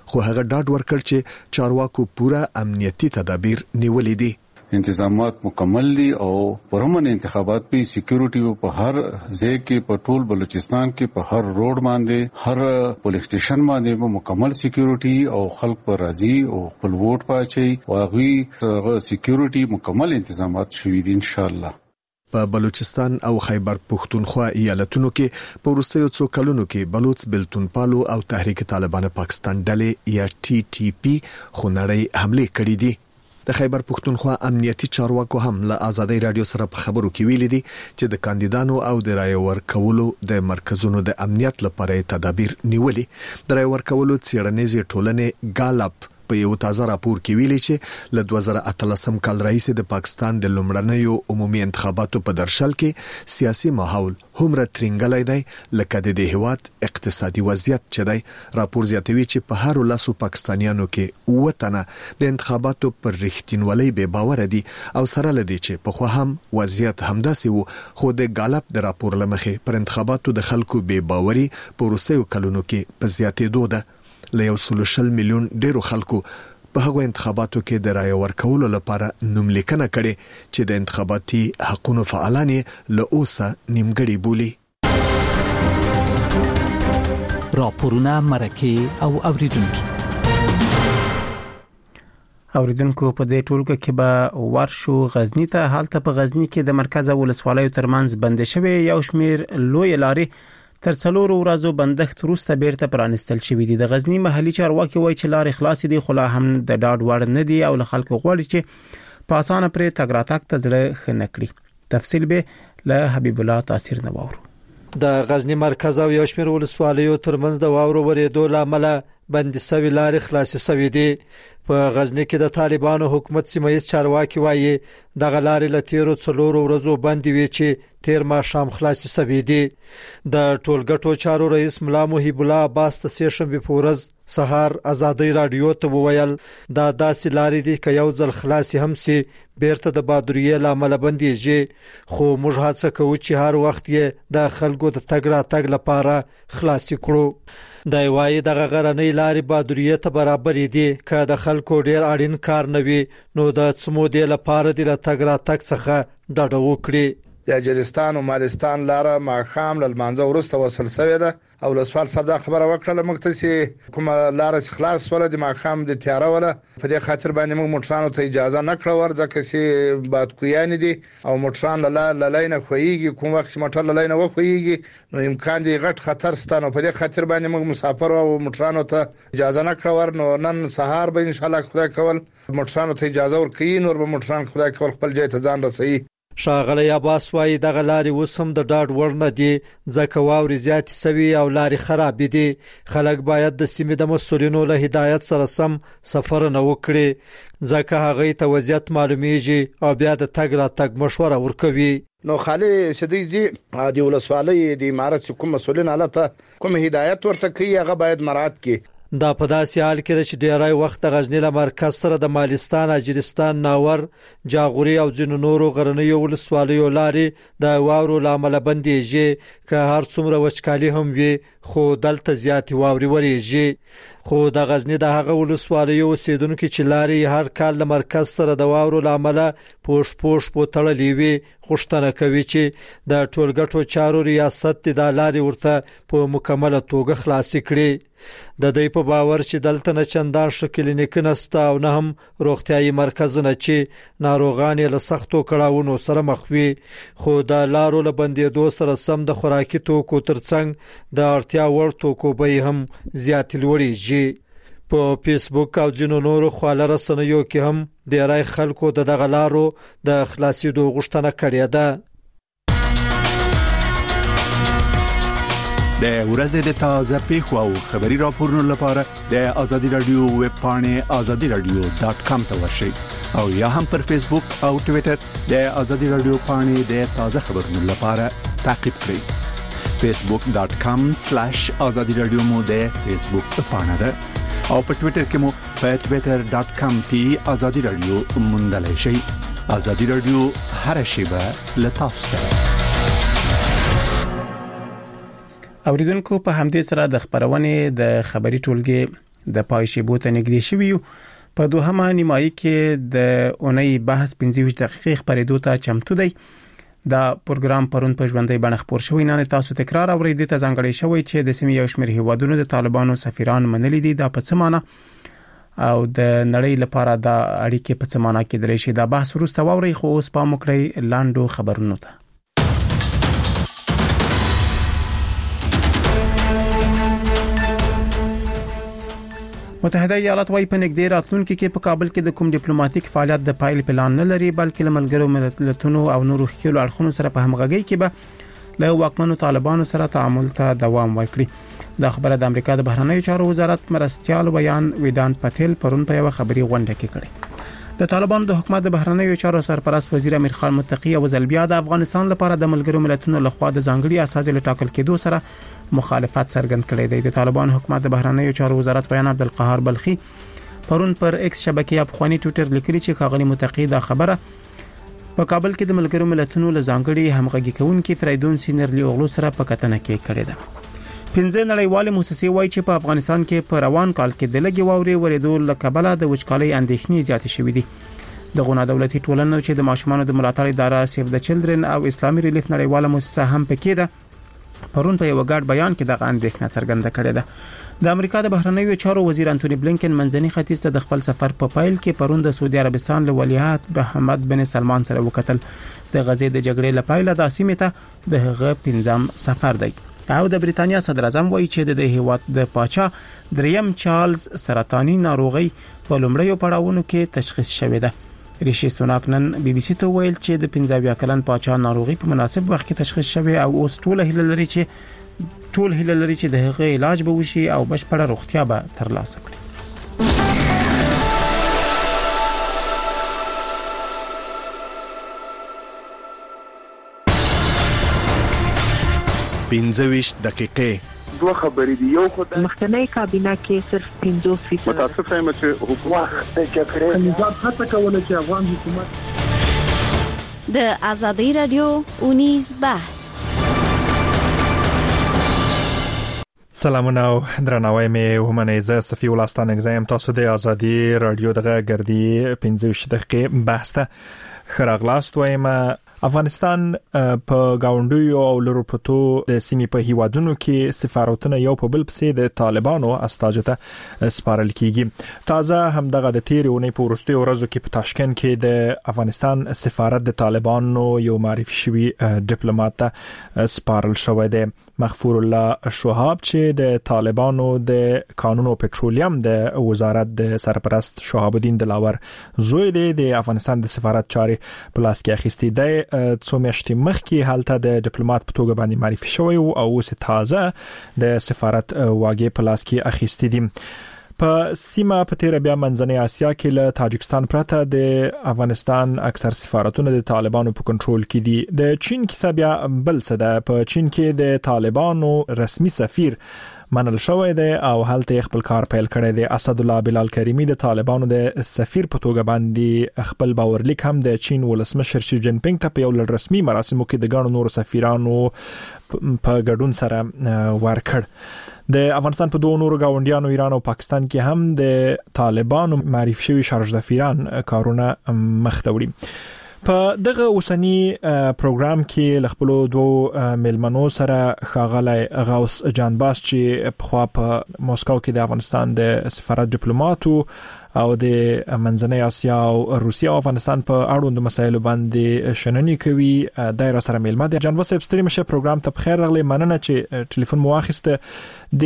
خو هغه ډاډ ورکړ چې چارواکو پوره امنیتي تدابیر نیولې دي. انتظامات مکمل دي او پرمن انتخابات په سکیورټي په هر ځای کې په ټول بلوچستان کې په هر روډ باندې هر پولیس سټیشن باندې مکمل سکیورټي او خلک پر راضي او خپل ووټ پاچي او هغه سکیورټي مکمل انتظامات شوي دي ان شاء الله. په بلوچستان او خیبر پختونخوا ایالتونو کې په وروستیو څو کلونو کې بلوچ بلتونپالو او تحریک طالبان پاکستان ډلې یا TTP خونړی حمله کړې دي. د خیبر پختونخوا امنیتي چارواکو هم له آزادۍ رادیو سره په خبرو کې ویلي دي چې د کاندیدانو او د رای ورکولو د مرکزونو د امنیت لپاره تدابیر نیولي. د رای ورکولو څېړنیزې ټولنې ګالپ په یو تازه راپور کې ویلي چې له 2013 کال راهیسې د پاکستان د لومړنیو عمومي انتخاباتو په درشل کې سیاسي ماحول همره ترنګلای دی لکه د هیواد اقتصادي وضعیت چې دی. راپور زیاتوي چې په هر لاسو پاکستانیانو کې وطنه د انتخاباتو پر رښتینولۍ بې باور دي او سره لدی چې په خو هم وضعیت همداسې وو خو د ګالپ د راپور لمخې پر انتخاباتو د خلکو بې باوري په وروستیو کلونو کې په زیاتېدو ده. له 1.6 میلیون ډیرو خلکو په هغو انتخاباتو کې د رای ورکولو لپاره نوملیکنه کړي چې د انتخاباتي حقونو فعالان له اوسه نیمګړي بولي. راپورونه مرکه او اوریدونکو په دې ټولګه کې به ورشو غزنی ته. حالت په غزنی کې د مرکز ولسوالۍ ترمنځ بند شوی یو شمیر لوی لارې تر څلورو ورځو بندښت وروسته بیرته پرانستل شوې دي. د غزنی محلي چارواکي وایي چې لارې خلاصې دي خو لا هم د ډاډ وړ نه دي او له خلکو غواړي چې په اسانه پرې تګ راتګ ته زړه ښه نه کړي. تفصیل به له حبیب الله تاثیر نه واورو. د غزنی مرکز او یو شمیر ولسوالیو ترمنځ د واورو ورېدو لامل بندي سوي لارې خلاصې سوي دي. په غزنی کې د طالبانو حکومت سیمایي چارواکي وایي د غلارې لتیرو څلورو ورځو باندې وی چې تیر ما شام خلاصې سوي دي. د ټولګټو چارو رئیس ملا محب الله عباس ته سیشنبه پورز سهار آزادۍ رادیو ته وویل دا داسې لارې دي چې یو ځل خلاصې هم سي بیرته د بادوریه لامل بنديږي خو موږ هڅه کوو چې هر وخت یې د خلکو د تګ راتګ لپاره خلاصې کړو. د وایي دغه غرنۍ لارې بادوریه ته برابر دي که د خلکو ډیر اړین کار نه وي نو د څمو دی لپاره د تګ راتګ څخه ډډه وکړي. د اجرستان او مالستان لاره ماخام لمانځه ورسته وصل شوې ده او لسوال صاحب دا خبره وکړه مکتسي کومه لاره خلاص ولا د ماخام د تیاره ولا په دې خاطر باندې موږ موټرانو ته اجازه نکړه ورځکه چې باد کویان دي او موټران لاله خوېږي کوم وخت موټر لاله وخوېږي نو امکان دی غټ خطر ستانو په دې خاطر باندې موږ مسافر او موټرانو ته اجازه نکړه ور نو نن سهار به ان شاء الله خدای کول موټرانو ته اجازه ورکړي نور به موټران خدای کول خپل ځای ته ځان رسوي. شاغله عباس وایي دغه لارې وسم د ډاډ وړ نه دي ځکه واوري زیات سوي او لارې خراب دي. خلک باید د سیمې د مسولینو له هدایت سره سم سفر نه وکړي ځکه هغه ته وضعیت معلومیږي او بیا د تګ راتګ مشوره ورکوي. نو خالي شديدي د ولسوالۍ د امارت کوم مسولین حالت کوم هدایت ورته کوي هغه باید مراعات کړي. دا په داسې حال کې چې ډیری وخت د غزنی له مرکز سره د مالستان، اجرستان، ناور، جاغوري او ځینو نورو غرنیو ولسوالیو لارې د واورو لامل بنديږي که هر څومره وچکالي هم وي خو دلته زیات واوري وريږي. خو د غزنی د هغه ولسوالیو اوسیدونکو چې لارې هر کال له مرکز سره د واورو لامل پوش په تړلې وي غوښتنه کوي چې د ټولګټو چارو ریاست د لارې ورته په مکمله توګه خلاص کړي. د دې په باور چې دلته نه چندان شکل نکنسته او نه هم روغتيایي مرکزونه چې ناروغان له سختو کړهونو سره مخ وي خو د لارو له بندیدو سره سم د خوراکي توکو ترڅنګ د اړتیا وړ توکو به هم زیات لوړیږي. په فیسبوک او جنو نورو خواله رسنیو کې هم ډیری خلکو دغه لارو د خلاصېدو غوښتنه کړې ده. د ورځې د تازه پیښو او خبري راپورونو لپاره د آزادي رادیو ویب پاڼه azadiradio.com ته ورشئ او یا هم پر فیسبوک او ټوئیټر د آزادي رادیو پاڼه د تازه خبرونو لپاره تعقیب کړئ. facebook.com/azadiradio مو د فیسبوک پاڼه ده او په ټوئیټر کې مو په twitter.com/azadiradio موندلای شئ. آزادي رادیو هر شیبه له تاسو سره. اوریدونکو په همدې سره د خبرونې د خبري ټولګي د پای شیبو ته نږدې شوی په دوهمه نیمایي کې د اونۍ بحث 25 دقیقې خبرېدو ته چمتو دی. دا پروګرام پرون په ژوندۍ بڼه خبر شوی نه تاسو تکرار اورئ د ځانګړي شوی چې د سیمې یو شمېر هیوادونو د طالبانو سفیران منلي دي دا په څه معنی او د نړۍ لپاره دا اړیکې په څه معنی کېدلی شي. دا بحث وروسته واورئ خو اوس پام وکړئ لاندو خبرونو ته. متحده ایالات وايي په نږدې راتلونکي کې په کابل کې د کوم ډیپلوماټیک فعالیت د پایل پلان نه لري بلکې ملګرو ملتونو او نورو خپل اړخونو سره په همغږۍ کې به له واکمنو طالبانو سره تعامل ته دوام ورکړي. دا خبره د امریکا د بهرنیو چارو وزارت مرستيال ویان ویدان پټیل پرون په یو خبري غونډه کې کړې. د طالبانو د حکومت د بهرنیو چارو سرپرست وزیر امیر خان متقی او ځلبیا د افغانستان لپاره د ملګرو ملتونو لخوا د ځانګړي اساس له ټاکل کېدو سره مخالفت څرګند کړی دی. د طالبان حکومت د بهرنیو چارو وزارت بیان عبدالقهار بلخی پرون پر ایکس شبکې افغاني ټوئیټر لیکلی چې کاغلی متقی دا خبره په کابل کې د ملګرو ملتونو له ځانګړي همغږي کوونکي فریدون سینرلی اوغلو سره په کتنه کې کړی ده. 15 نړیوال موسسې وایي چې په افغانستان کې په روان کال کې د لګي واوري ورېدو له کبله د وچکالۍ اندېښنې زیاتې شوې دي. د غونا دولتي ټولنو چې د ماشومانو د ملاتړ اداره سیف د چلډرن او اسلامي ریلیف نړیواله موسسه هم پکې ده پرون په یو ګډ بیان کې د اندېښنه څرګنده کړې ده. د امریکا د بهرنیو چارو وزیر انټونی بلینکن منځني ختیځ ته د خپل سفر په پایل کې پرون د سعودي عربستان له ولیعهد محمد بن سلمان سره وکتل. د غزې د جګړې لپاره د سیمې ته د هغه 15م سفر دی. او د بریتانیا صدر اعظم وایي چې د هیواد د پاچا دریم چارلز سرطاني ناروغي په لومړیو پړاوونو کې تشخیص شوې ده. ریشي سوناک نن بي بي سي ته ویل چې د 15 کلن پاچا ناروغي په مناسب وخت کې تشخیص شوه او اوس ټول هیله لري چې د هغه علاج به وشي او بشپړه روغتیا به ترلاسه کړي. پنځويش دقیقې دوه خبرې دي. یو خدای مخکنی کابینه کې صرف 50% متاسف یم چې حکومت د جګړې نظام هڅه کوله چې افغان حکومت د ازادي رادیو اونیز بحث. سلامونه او درناوی مې ومنئ. زه صفي ولستان اگزایم تاسو د ازادي رادیو دغه ګردي 15 دقیقې بحث ته خراغلاست وایم. افغانستان په گاونډیو او لرو پروتو د سیمې په هیوادونو کې سفارتونه یو په بل پسې د طالبانو استازو ته سپارل کیږي. تازه هم دغه د تیر اونۍ په وروستیو ورځو کې په تاشکند کې د افغانستان سفارت د طالبانو یو معرفي شوی ډیپلوماټ ته سپارل شوی دی. مغفور الله شهاب چې د طالبانو د قانون او پټرولیم د وزارت د سرپرست شهاب الدین دلاور زوی دی د افغانستان د سفارت چارې په لاس کې اخیستي دی. څو میاشتې مخکې حالته د ډیپلوماټ په توګه باندې معرفي شوی او اوس تازه د سفارت واګې په لاس کې اخیستي دي. په سیمه په تیر بیا منځنۍ اسیا کې له تاجکستان پرته د افغانستان اکثر سفارتونه د طالبانو په کنټرول کې دي. د چین کیسه بیا بل څه ده. په چین کې د طالبانو رسمي سفیر منل شوی دی او هلته خپل کار پیل کړی دی. اسد الله بلال کریمی د طالبانو د سفیر په توګه باندې خپل باورلیک هم د چین ولسمشر شي جین پینګ ته په یو رسمي مراسمو کې د ګڼو نورو سفیرانو په ګډون سره ورکړ. د افغانستان په دوه نورو گاونډیانو ایران او پاکستان کې هم د طالبانو معرفي شوی شارژ دفیران کارونه مخ ته وړي. په دغه اوسنی پروګرام کې لخپلو دوه ملمنو سره خاغلی غوث جانباس چې په خوا په مسکو کې د افغانستان د سفارت ډیپلوماټ او د منځنۍ اسیا او روسیا او افغانستان په اړوند مسایلو باندې شننې کوي. دایره سره ملمه د جانباس ابستریم شه پروګرام ته بخیر راغلی. مننه چې ټلیفون مو واخیسته.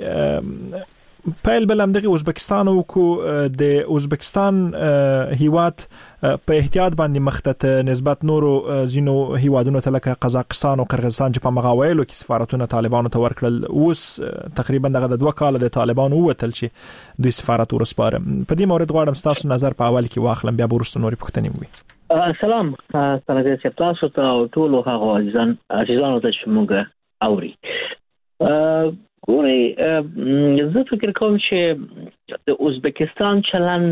د پیل بلم دغه ازبکستان او کو د ازبکستان هیواد په احتیاط باندې مخته نسبت نورو زینو هیوادونو ته لکه قزاقستان او قرغیزستان چې په مغاویلو کې سفارتونه طالبانو ته ورکړل. اوس تقریبا دغه د 2 کال د طالبانو وتل چې دوی سفارت ورسپاره. په دې مورد غواړم تاسو نظر په اول کې واخلم بیا ورسته نورې پوښتنې وي. سلام ستاسو ته تاسو ته او ټول هغه عزیزانو ته چې موږ اوري. ګوري زه فکر کوم چې د ازبکستان چلن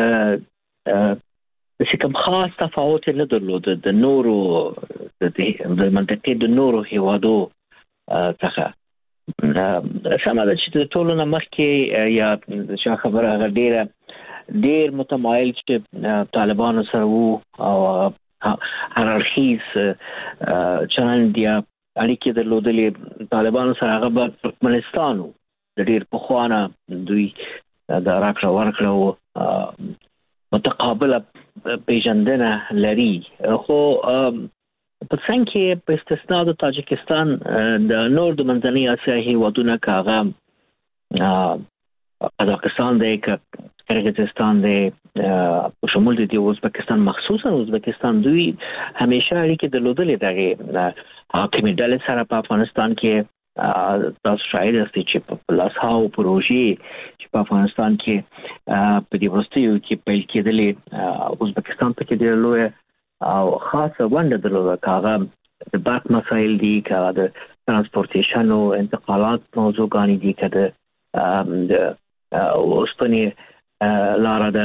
چې کوم خاص تفاوت نه درلود د نورو د منطقې د نورو هیوادو څخه. سمه ده چې ټولو نه مخکې یا چې خبره غډیره ډیر متمایل چې طالبانو سره وو او هرارخیز چلند یا اړیکې درلودلې طالبانو سره هغه په ترکمنستان د ډیر پخوانه دوی د راکړه ورکړه متقابله پیژندنه لري خو په څنګه کې په استثناء د تاجکستان د نور د منځنۍ اسیا هیوادونو کاغه قزاقستان دی کرغیزستان دی په شمول د ازبکستان مخصوصا ازبکستان دوی همیشه اړیکې درلودلې دغه حاکم ډلې سره په افغانستان کې تاسو شاید استئ چې په لاسهاو پروژې چې په افغانستان کې په دې وروستیو کې پیل کېدلې ازبکستان په کې ډېر لوی او خاصه ونده درلوده کاغه د برق مسائل دي کاغه د ترانسپورتیشن او انتقالات موضوعګانی دي کده د اوسپنې لاره د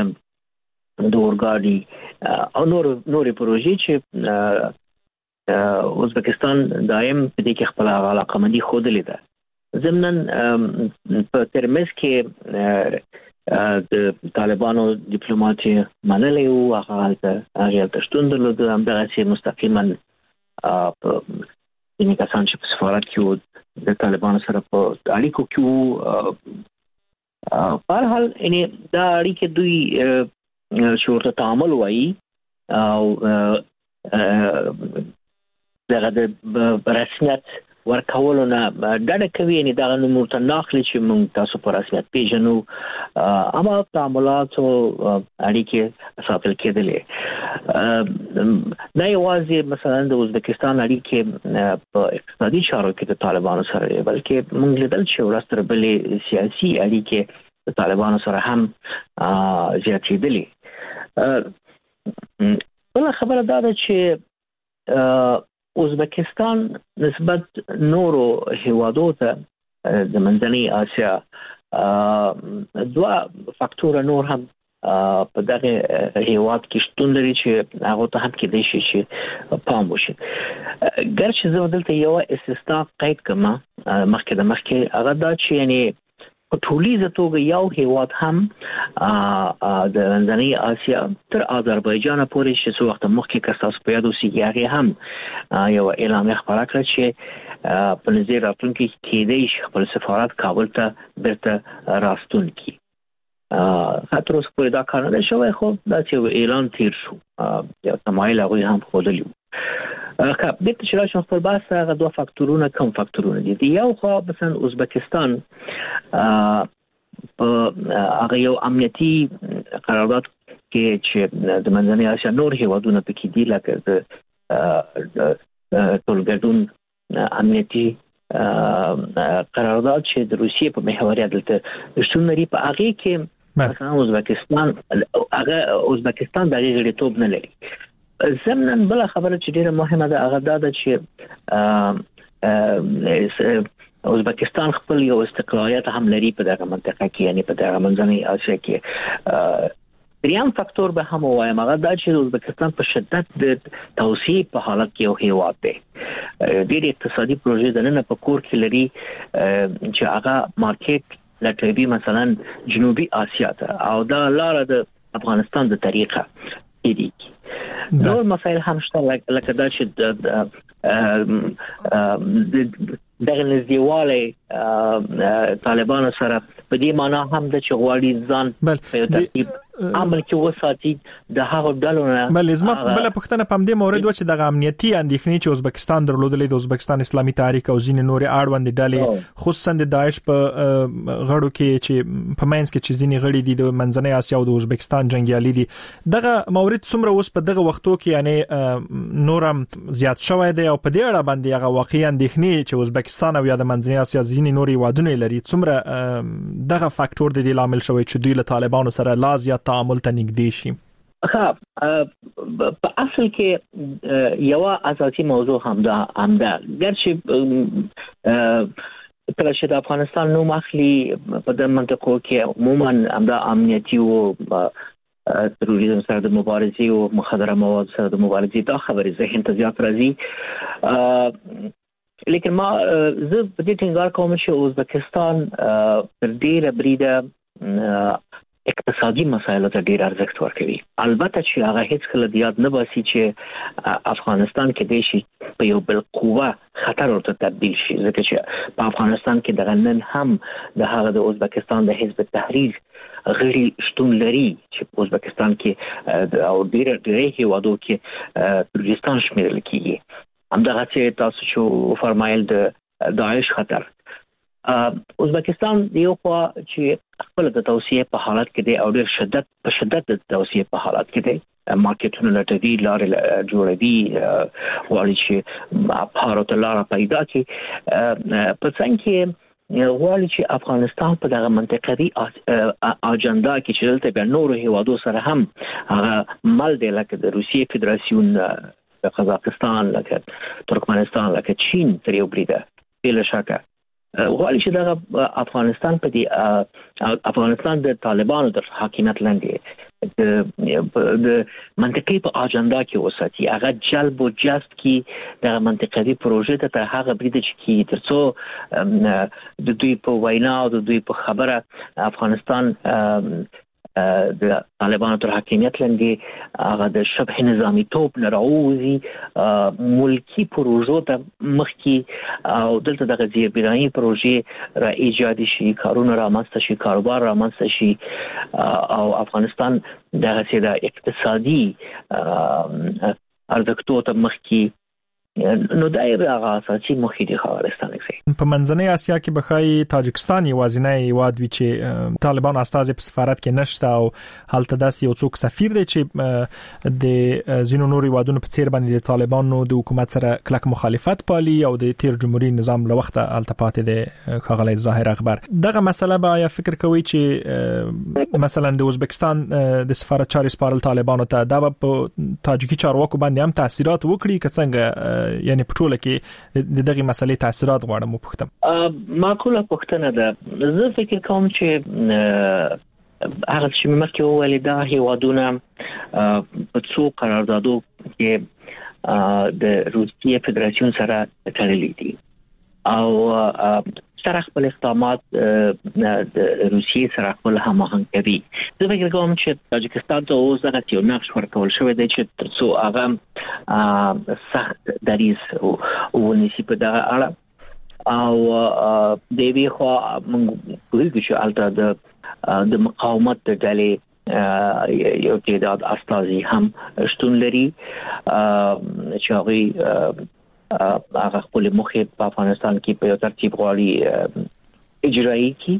اورګاډي او نور پروژې چې ازبکستان دایم په دې کې خپل علاقمندي خوده ده ضمن په ترمز کې د طالبانو ډیپلوماټي منلې او هغه تشتون درلود همدغه چې مستقیما په دې کسان چې په سفارت کې د طالبانو سره په اړیکو کې په هر حال یعنی دا اړیکې دوی شورت تعامل وایي او دغه د رسمیت ورکولو نه ډډه کوي یعنی دا نو مرتناخلی چې موږ تاسو په رسمیت پیژنو اما تعاملات او اړیکې ساتل کېدلې دا یوازې مثلا د ازبکستان اړیکې په اقتصادي چارو کې د طالبانو سره بلکې موږ لیدل چې ورستر بلې سیاسي اړیکې د طالبانو سره هم زیاتېدلې بل خبره دا ده چې ازبکستان نسبت نورو هیوادو ته د منځنۍ اسیا دوه فاکتور نور هم په دغه هیواد کې شتون لري چې هغه ته هم کې دي چې پام وشي ګرچې زه دلته یو استثناء قید کوم مخکې هغه دا چې یعنی په ټولیزه توګه یو هیواد هم د منځنۍ اسیا تر آذربایجان پورې چې څو وخت مخکې کساس په یادو سیګي هم یو اعلان خبره کړ چې په نظر راتلونکي کې د خپل سفارت کابل ته برته راستون کی خاطر اوس په دا کار نه شوی خو دا چې اعلان تیر شو یو تمایل هغه هم خوده که بیت شراشون خپل بحث هغه دوه فاکتورونه کوم فاکتورونه دي یو خو مثلا ازبکستان هغه یو امنیتي قرارداد کې چې د منځنۍ اسیا نور هیوادونه پکې دي لکه د ټولګډون امنیتي قرارداد چې د روسیې په محوریت دلته شتون لري په هغه کې مثلا ازبکستان دغه غړیتوب نه لري ضمن بل خبره چې ډیره مهمه ده هغه دا چې ازبکستان خپل یو استقلالیت هم لري په دغه منطقه کې یعنی په دغه منځنۍ اسیا کې دریم فاکتور به هم وایم هغه دا چې ازبکستان په شدت د توسعه په حالت کې یو هیواد دی ډېر اقتصادي پروژې د نن په کور کې لري چې هغه مارکیټ لټوي مثلا جنوبي اسیا ته او دا لار د افغانستان د طریقه دی نور مسائل هم شته لکه دا چې دغه نزدېواله طالبانو سره په دې معنی هم د چغواړي ځان په ترتیب عمل کې وساتي د هغه ډلو نه بل زما بل پښتنه پم دې مورید و چې د امنیتي اندېښنې چې ازبکستان درلودلې د ازبکستان اسلامي تحریک او ځینې نور اړوند ډلې خصوصا د داعش په غړو کې چې په مینس کې چې ځینې غړي دي د منځنۍ اسیا او د ازبکستان جنگیالي دي دغه مورید څومره اوس په دغه وختو کې یعنی نورم زیات شوی دی او په دې اړه باندې هغه واقعي اندېښنې چې ازبکستان او یا د منځنۍ اسیا ځینې نور هیوادونه لري څومره دغه فاکتور دی لامل شوی چې دوی له طالبانو سره لا زیات تعامل ته نږدې شي په اصل کې یو اساسي موضوع همدا ګرچې کله چې د افغانستان نوم اخلي په د منطقو کې عموما همدا امنیتي او تروریزم سره د مبارزې او مخدره مواد سره د مبارزې دا خبرې ذهن ته زیات راځي لیکن ما زه په دې ټینګار کوم چې ازبکستان تر ډیره بریده اقتصادي مسایلو ته ډیر ارزښت ورکوي. البته چې هغه هیڅ کله یاد نه باسي چې افغانستان کې د شي په یو بل قوه خطر ورته تبدیل شي، ځکه چې په افغانستان کې د نن هم د هغه د ازبکستان د حزب تحریر غړي شتون لري چې په ازبکستان کې او ډیره هیوادو کې ترکستان شمیرل کیږي. همدغه چې تاسو چې فرمایل د داعش خطر ازبکستان یو خوا چې خپل د توسعه په حالت کې دی او ډېر شدت د توسعه په حالت کې دی، مارکیټونه لټوي، لارې جوړوي، غواړي چې بهارات لاره پیدا کړي. په څنګه کې غواړي چې افغانستان په دغه منطقوي اجنډا کې چې دلته به نورو هیوادو سره هم هغه مل دی، لکه د روسیې فدراسیون، قزاقستان، لکه ترکمنستان، لکه چین تر یو بریده بلا شکه غواړي چې دغه افغانستان په دې افغانستان د طالبانو د حاکمیت لاندې د منطقي په اجنډا کې وساتي، هغه جلب او جذب کې د منطقوي پروژې ته تر هغه بریده چې ترڅو د دوی په وینا او د دوی په خبره افغانستان د طالبانو تر حاکمیت لاندې هغه د شبه نظامی توپ نه راوځي، ملکی پروژو ته مخکې او دلته د زیربنایي پروژې را ایجادي شي، کارونه رامنځته شي، کاروبار رامنځته شي او افغانستان دغه د اقتصادي ارزښتونو ته مخکې نو دایر هغه اساسي مخې دی افغانستان کې. په منځنۍ اسیا کې بخای تاجکستان یوازینی هیواد وی چې طالبان استازي په سفارت کې نشته او هلته داسې یو څوک سفیر دی چې د زینو نوري وادونو په څیر باندې د طالبانو د حکومت سره کلک مخالفت پالي او د تیر جمهوریت نظام له وخته هلته پاتې دی. خغلی ظاهر اخبار دغه مسله به آیا فکر کوي چې مثلا د ازبکستان د سفارت چارې سپارل طالبانو ته دا په تاجیکي چارواکو باندې هم تاثیرات وکړي که څنګه یعنی په ټوله کې دغه مسلې تاثیرات غواړم وپوښتم؟ معقوله پوښتنه ده. زه فکر کوم چې هغه چې مخکې وویل دا هیوادونه په څو قراردادو کې د روسیې فدراسیون سره تړلي دي او سره خپل اقدامات د روسیې سره خپل هماهنګ کوي. زه فکر کوم چې تاجکستان ته اوس دغه یو نقش ورکول شوی دی چې ترڅو هغه سخت دریځ ونیسي په دغه اړه او د وی خو موږ کولی چې البته د مقاومت د ډلې یو تعداد استازي هم شتون لري چې هغه هغه خپل مخې په افغانستان کې په ترتیب غواړي اجرایی کی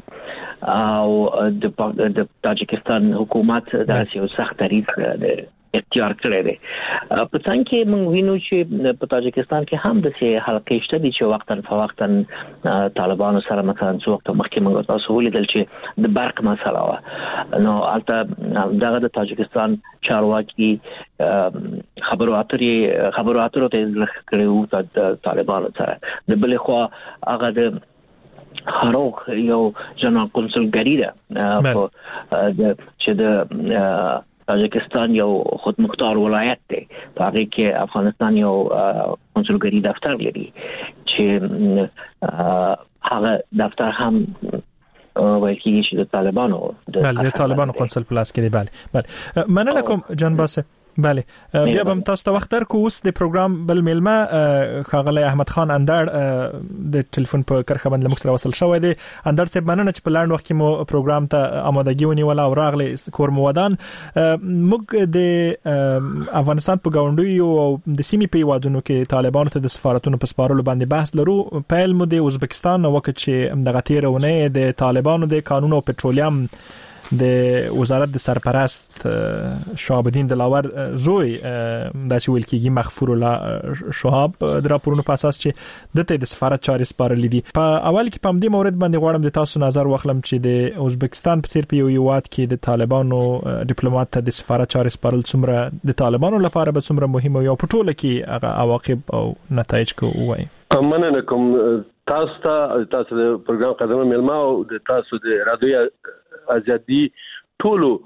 او د تاجکستان حکومت د یو سخت دریځ اختیار کړی دی. په څنګه کې موږ وینو چې په تاجکستان کې هم د سي حلقې شته دي چې وختن فوختن طالبانو سره مثلا څو وخت مخکې موږ تاسو ولیدل چې د برق مسله و نو البته دغه د تاجکستان چارواکي خبرو اترو ته لکړو د طالبانو سره د بل خو هغه د خروخ یو جنرال کنسولګری ده چې د تاجکستان یو خودمختار ولایت دی، په هغه کې افغانستان یو کنسولګری دفتر لري چې هغه دفتر هم وایي چې د طالبانو کنسول پلاس کې دی. بله مننه کوم جان باسه. بله بیا به تاسو ته وخت درکو. اوس د پروګرام بل میلمه خاغلی احمد خان اندړ د ټلیفون په کرخه باندې موږ سره وصل شوی دی. اندړ څه مننه چې په لاند وخت کې مو پروګرام ته آمادګي ونیول او راغلی کور مو ودان. موږ د افغانستان په گاونډیو او د سیمې په وادونو کې طالبانو ته د سفارتونو په سپارلو باندې بحث لرو. پیل مو د ازبکستان وخت چې دغه تیرونه د طالبانو د قانون او پټرولیم د وزارت د سرپرست شهاب الدین دلاور زوی داسې ویل کېږي مغفور الله شهاب د راپورونو په اساس چې د سفارت چارې سپارلې دي. په اول کې په دې مورید باندې غواړم د تاسو نظر واخلم چې د ازبکستان په څیر په یو هیواد کې د طالبانو ډیپلوماټ ته د سفارت چارې سپارل څومره د طالبانو لپاره به څومره مهمه او په ټوله کې هغه عواقب او نتایج کوي. مننه کوم تاسو ته تاسو د پروګرام قدمه ملما او د تاسو د رادیو ازادي ټولو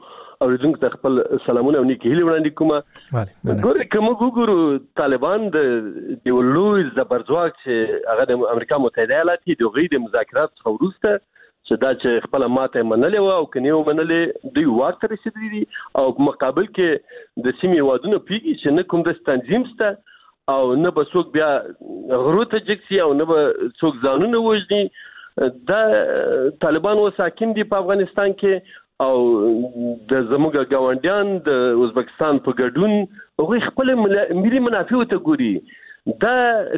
اوریدونکو ته خپل سلامونه او نیکی هیله وړاندې کوم. ګورې کوم ګورو طالبان د لوی زبرځواک چې هغه د امریکا متحده ایالات د غیر مذاکرات څخه وروسته چې دا چې خپل ماته منلې و او کنيو منلې دوی واک ته رسیدلي دي او په مقابل کې د سیمې وادونه پیږي چې نه کوم د تنظیم سته او نه به څوک بیا غروته جکسي او نه به څوک ځانونه وژني. دا طالبان وساکن دي په افغانستان کې او د زموږ ګاونډیان د ازبکستان په ګډون هغه خپل ملي منافع ته ګوري. دا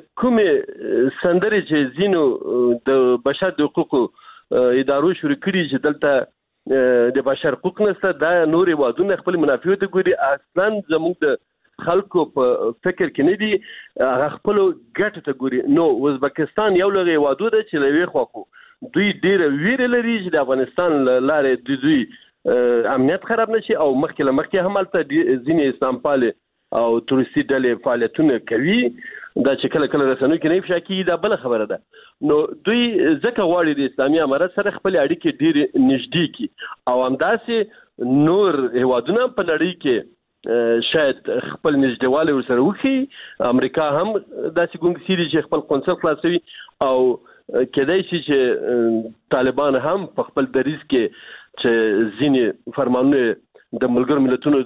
کومه سندره چې زینو د بشر د حقوقو ادارو شروع کړي چې دلته د بشر حقوق نشته، دا نورې وادونه خپل منافع ته ګوري. اصلا زموږ د خلکو په فکر کې نه دي، هغه خپل ګټه ته ګوري. نو ازبکستان یو لږه وادو ده چې لوي خواکو دوی ډیر ویره لري چې د افغانستان لارې دوی امنیت خراب نشي او مخکې هم هلته ځینې اسلام پال او تورستي ډلې فعالیتونه کوي. دا چې کله کله رسنیو کې نه افشا کیږي دا بل خبره ده. نو دوی ځکه غواړي د اسلامي امارت سره خپل اړیکې ډیر نږدې کړي او همداسې نور هیوادونه په نړۍ کې شاید خپل نږدېوالی ورسره وکړي. امریکا هم داسې ګونګ سیري چې خپل قونسل خلاصوي او کېدای شي چې طالبان هم په خپل دریځ کې چې ځینې فرمانونه د ملګرو ملتونو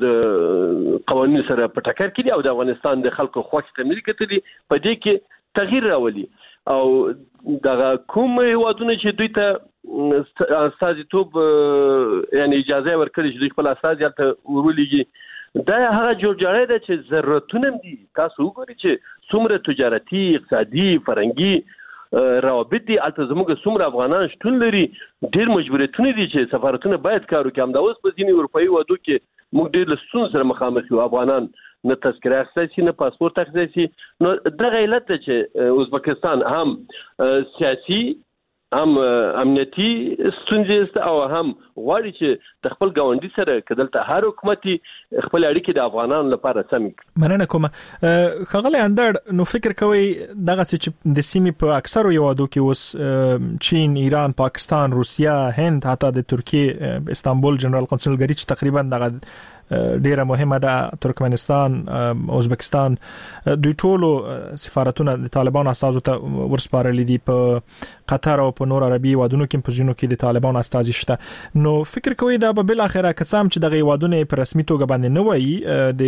د قوانینو سره په ټکر کې دي او د افغانستان د خلکو خوښ ته نه کتلي په دې کې تغییر راولي. او دغه کوم هیوادونه چې دوی ته استازیتوب یعنی اجازه ورکړي چې دوی خپل استازي هلته ورولېږي، دا هغه جوړجاړی ده چې ضرورتونه دي. تاسو وګورئ چې څومره تجارتي، اقتصادي، فرهنګي روابط دي. البته زموږ څومره افغانان شتون لري، ډیر مجبوریتونه دي چې سفارتونه باید کار وکړي. همدا اوس په ځینې اروپایي وادو کې موږ ډیر له ستونزو سره مخامخ یو. افغانان نه تذکره اخیستی شي نه پاسپورت اخیستی شي. نو دغه علت ده چې ازبکستان هم سیاسي هم امنیتي ستونزې او هم غواړي چې د خپل ګاونډي سره کدلته هر حکومتي خپل اړیکې د افغانانو لپاره سم کړي. مننه کوم. خغل اندړ نو فکر کوي دغه چې د سیمې په اکثرو هیوادو کې اوس چین، ایران، پاکستان، روسیا، هند، حتی د ترکیه استانبول جنرال قونسلګری چې تقریبا دغه ډیره مهمه ده، ترکمنستان، ازبکستان، دوی ټولو سفارتونه د طالبان استازو ته ورسپارل دي. په قطر او په نور عربي وادونو کې په ځینو کې د طالبان استازي شته. نو فکر کوي دا به بل اخره کڅام چې دغه وادونه په رسمي توګه باندې نه وایي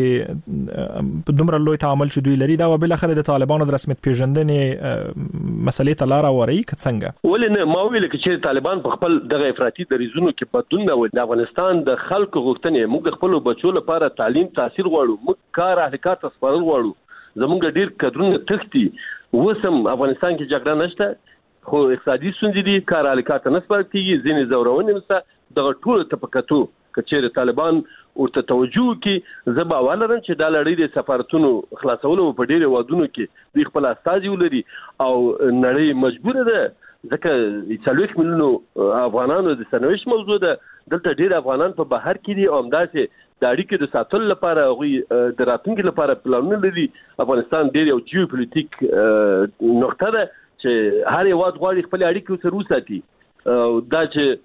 د دومره لوی تعامل چې دوی لري، دا به بل اخره د طالبانو د رسمیت پیژندنې مسلې ته لار وری کڅنګ. ولې نه ما ویل چې طالبان په خپل دغه افراطي دریزونو کې بدلون نه وي. د افغانستان د خلکو غوښتنې موږ خپل بچو لپاره تعلیم تحصیل غواړو، موږ کار اهلکات سپارل غواړو. زموږ ډیر کډرونه تختی وسم افغانستان کې جګړه نشته خو اقتصادي ستونزې دي، کار اهلکات نه سپارل کیږي، ځینې زورونه مسته دغه ټول طبقاتو کچېره طالبان ورته توجه کوي. زه باور لرم چې دا لړۍ د سفارتونو خلاصولو په ډیره وادونو کې دوی خپل استازي ولري او نړۍ مجبوره ده ځکه 40 میلیونو افغانانو د سرنوشت موضوع ده. دلته ډیر افغانان په بهر کې دي او همداسې د اړیکې د ساتلو لپاره هغوی د راتلونکي لپاره پلانونه لري. افغانستان ډیر یو جیوپولیټیک نقطه ده چې هر هیواد غواړي خپل اړیکې سره وساتي. دا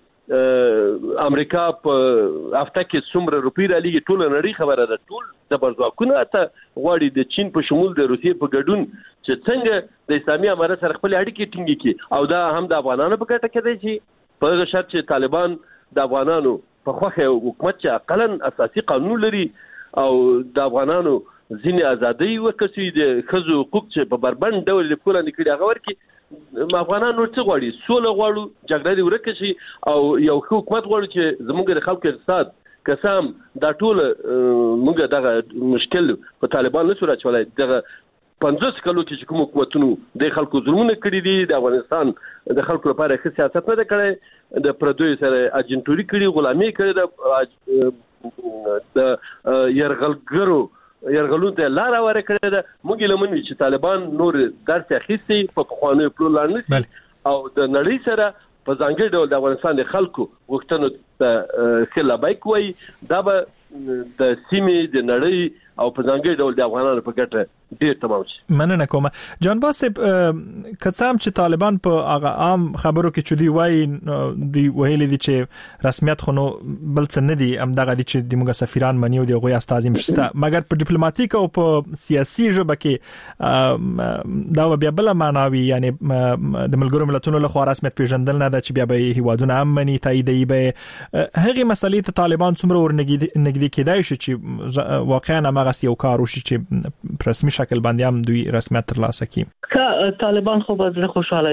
چې امریکا په هفته کې څومره روپۍ رالېږي ټول نړۍ خبره ده. ټول زبرځواکونه ته غواړي د چین په شمول د روسیې په ګډون چې څنګه د اسلامي امارت سره خپل اړیکې ټینګې کړي او دا هم د افغانانو په ګټه کې دی چې په هغه شرط چې طالبان د افغانانو په خوخه حکومت چې عقلاً اساسي قانون لري او د افغانانو ځینې ازادۍ ورکړي، د ښځو حقوق چې په بربند ډول لیکل نه کړي هغه ورکړي. افغانان نور څه غواړي؟ سوله غواړو، جګړه دې ورکه شي او یو حکومت غواړو چې زموږ د خلکو اقتصاد قسم دا ټول موږ دغه مشکل په طالبان نه سره چولای. دغه 50 کلو کې کوم حکومتونو د خلکو ظلمونه کړی دي، د افغانستان د خلکو لپاره ښه سیاست نه کړی، د پردوی سره اجنټوري کړي، غلامي کړي، د يرغلون ته لار ورکړه ده. موږ لمنو چې طالبان نور درس اخیستي په خوانو پلو لاندې او د نړۍ سره په ځانګړي ډول د افغانستان د خلکو غوښتنو ته خلابای کوي. دا به د سیمې د نړۍ او په ځانګړي ډول د افغانانو په ګټه ډیر تمام شي. مننه کوم جان باسب کڅام چې طالبان په هغه عام خبرو کې چدي وای دی ویل دي چې رسمیت خو نو بل څه نه دي هم دغه دي چې د موږ سفیران منیو دی غوي استاد مشته مګر په ډیپلوماټیک او په سیاسي ژبه کې دا بیا بل معناوي یعنی د ملګرو ملتونو له خوا رسمیت پیژندل نه د چې بیا به هیوادونه هم منی تاییدي به هغه مسلې ته طالبان څومره ورنګدي کېدای شي چې واقعا هغه یو کار وشي چې رسمي شکل باندې هم دوی رسمیت ترلاسه کړي. طالبان خو به خوشاله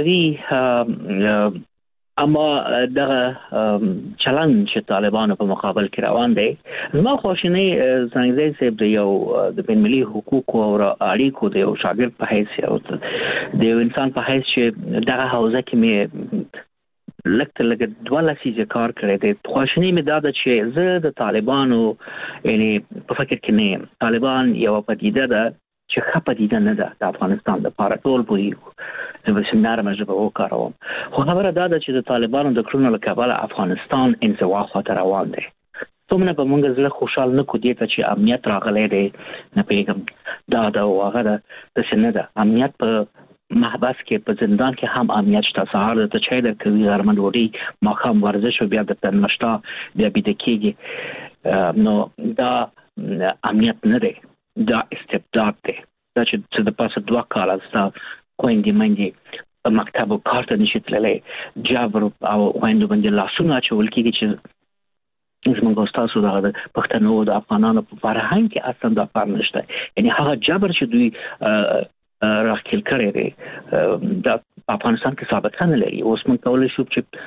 دي اما دغه چلن چې طالبانو په مقابل کې روان دي زما خواشینی څنګه چې د یو د بین المللي حقوقو او اړیکو د یو شاګرد په حیث او د انسان په حیث چې دغه حوزه کې مې لکه دوه لسیزه کار کړی دی. خواشینی مې دا ده چې زه د طالبانو یعنی په فکر کې نه یم. طالبان یو پدیده ده چې ښه پدیده نه ده د افغانستان لپاره ټول پوهیږو. زه به نرمه ژبه وکاروم خو خبره دا ده چې د طالبانو د کړنو له کبله افغانستان انزوا خواته روان دی. څومره به موږ زړه خوشحال نه کړو دې ته چې امنیت راغلی دی نه پوهېږم دا ده او هغه ده داسې نه ده. امنیت په محبس کې په زندان کې هم امنیت شته. سهار د چای د کوي غرمه ډوډۍ ماښام ورزش او بیا د نشته بیا بیده کېږي. نو دا امنیت نه دی دا استبداد دی. دا چې د پاسه 2 کاله ستا خویندې میندې په مکتب او کار ته نشي تللی جبر او خویندو باندې لاسونه اچول کېږي چې زموږ استاسو د پښتنو د افغانانو په فرهنګ کې اصلا دا کار نشته. یعنی هغه جبر چې دوی راخیل کړی دی د افغانستان کې سابقه نه لري. اوس موږ کولای شو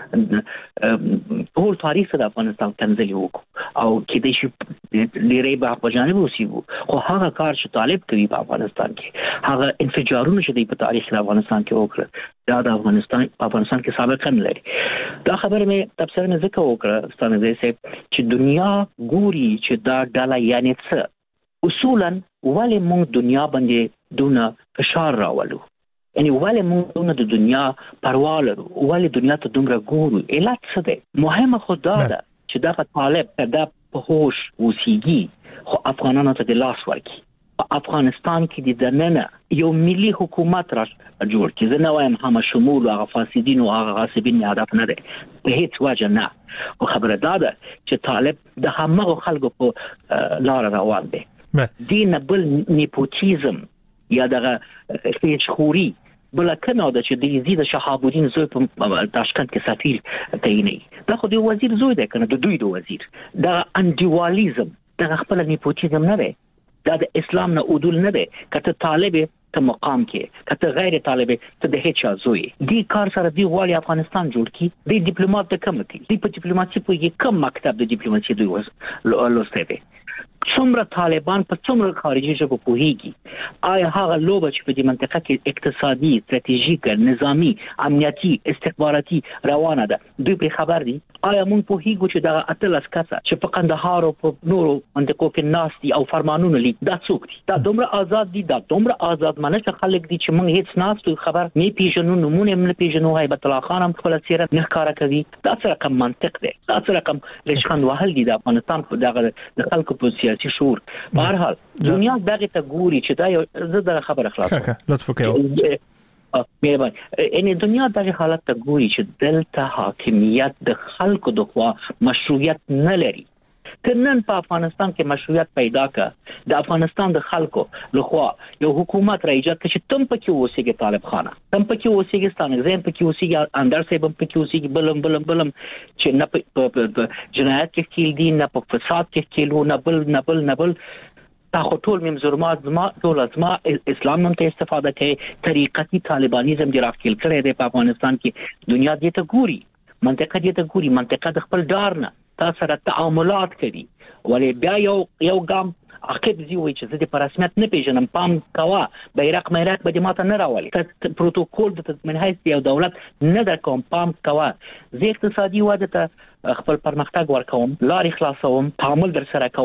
چې ټول تاریخ د افغانستان کنځلې وکړو او کېدای شي ډېرې به په جانب وسیږو خو هغه کار چې طالب کوي په افغانستان کې هغه انفجارونه چې په تاریخ د افغانستان کې وکړل دا د افغانستان کې سابقه نه لري. دا خبره مې تفسیر مې ځکه وکړه ستانه زه چې دنیا ګوري چې دا ډله یعنی څه اصولا ولې موږ دنیا باندې دونه فشار راولو یعنی ولې موږ دونه د دنیا پروا لرو ولې دنیا ته دومره ګورو علت څه دی. مهمه خو دا ده چې دا طالب دا په هوش وسیږي خو افغانانو ته د لاس ورکړي. په افغانستان کې د دننه یو ملي حکومت را جوړ کړي. زه نه وایم هم شمول هغه فاسدین او هغه غاصبین هدف نه دی په هیڅ وجه نه. خو خبره دا ده چې طالب د همغه خلکو په لار روان دی. دین بل نیپوتیزم یا دغه فیشخوري بل کنه دا چې د یزید شهاب الدین زوی په تاشکند کې سفیر تعیني دا خو د وزیر زوی دی کنه د دوی د وزیر دا انډیوالیزم دا خپل نیپوتیزم نه دی. دا د اسلام نه عدول نه دی. کته طالب ته مقام کې کته غیر طالب ته د هیڅ زوی دی کار سره دی غواړي افغانستان جوړ کړي. دی ډیپلوماټ ته کم دی. دی په ډیپلوماسي په یو کم مکتب د ډیپلوماسي دوی لوسته دی. څومره طالبان په څومره خارجي ژبه پوهیږي آیا هغه لوبه چې په دې منطقه کې اقتصادي استراتیژیک نظامی امنیتي استخباراتي روانه ده دوی په خبر دي؟ آیا موږ پوهیږو چې دا اتلس کسه چې په قندهار او په نورو منطقو کې ناس دي او فرمانونه لیک دا څوک دي؟ دا دومره آزاد دي دا دومره آزاد منشه خلک دي چې موږ هیڅ ناس ته خبر نه پیژنو نمونه نه پیژنو. هیبت الله خان هم خپل سیرت نه ښکارا کوي. دا څه رقم منطق دی؟ دا څه رقم لشخند وهل دي د افغانستان په دغه خلکو په سیاسي شعور. بهر حال دنیا دغه ته ګوري چې دا زه د خبره خلاص لطف وکړئ. مهرباني ان دنیا دغه حالت ته ګوري چې دلته حاکمیت د خلکو د خوا مشروعیت نه لري. کنن په افغانستان کې مشروعیت پیدا کړ د افغانستان د خلکو لخوا یو حکومت را ایجاد کړ چې تم پکې اوسېږي طالب خانه تم پکې اوسېږي ستانګزم پکې اوسېږي اندر صاحب پکې اوسېږي بلم چې نه په جنایت کې کېل دي نه په فساد کې کېلو نه بل تا خو ټول مم ظلمات زما ټول ازما اسلام نن ته استفاده کوي طریقتي طالبانیزم دی راخیل کړي دی په افغانستان کې. دنیا دې ته ګوري منطقه دې ته ګوري منطقه د خپل ډار نه تاسو سره تعاملات کوي ولې بیا یو ګام عقب زی وای چې د رسمیت نه پیژنم پام کوا بیرق مېرق به ماته نه راولي پروتوکول د منحیث یو دولت نه د کوم پام کوا زه اقتصادي واده ته خپل پرمختګ ورکوم لارې خلاصوم تعامل در سره کوم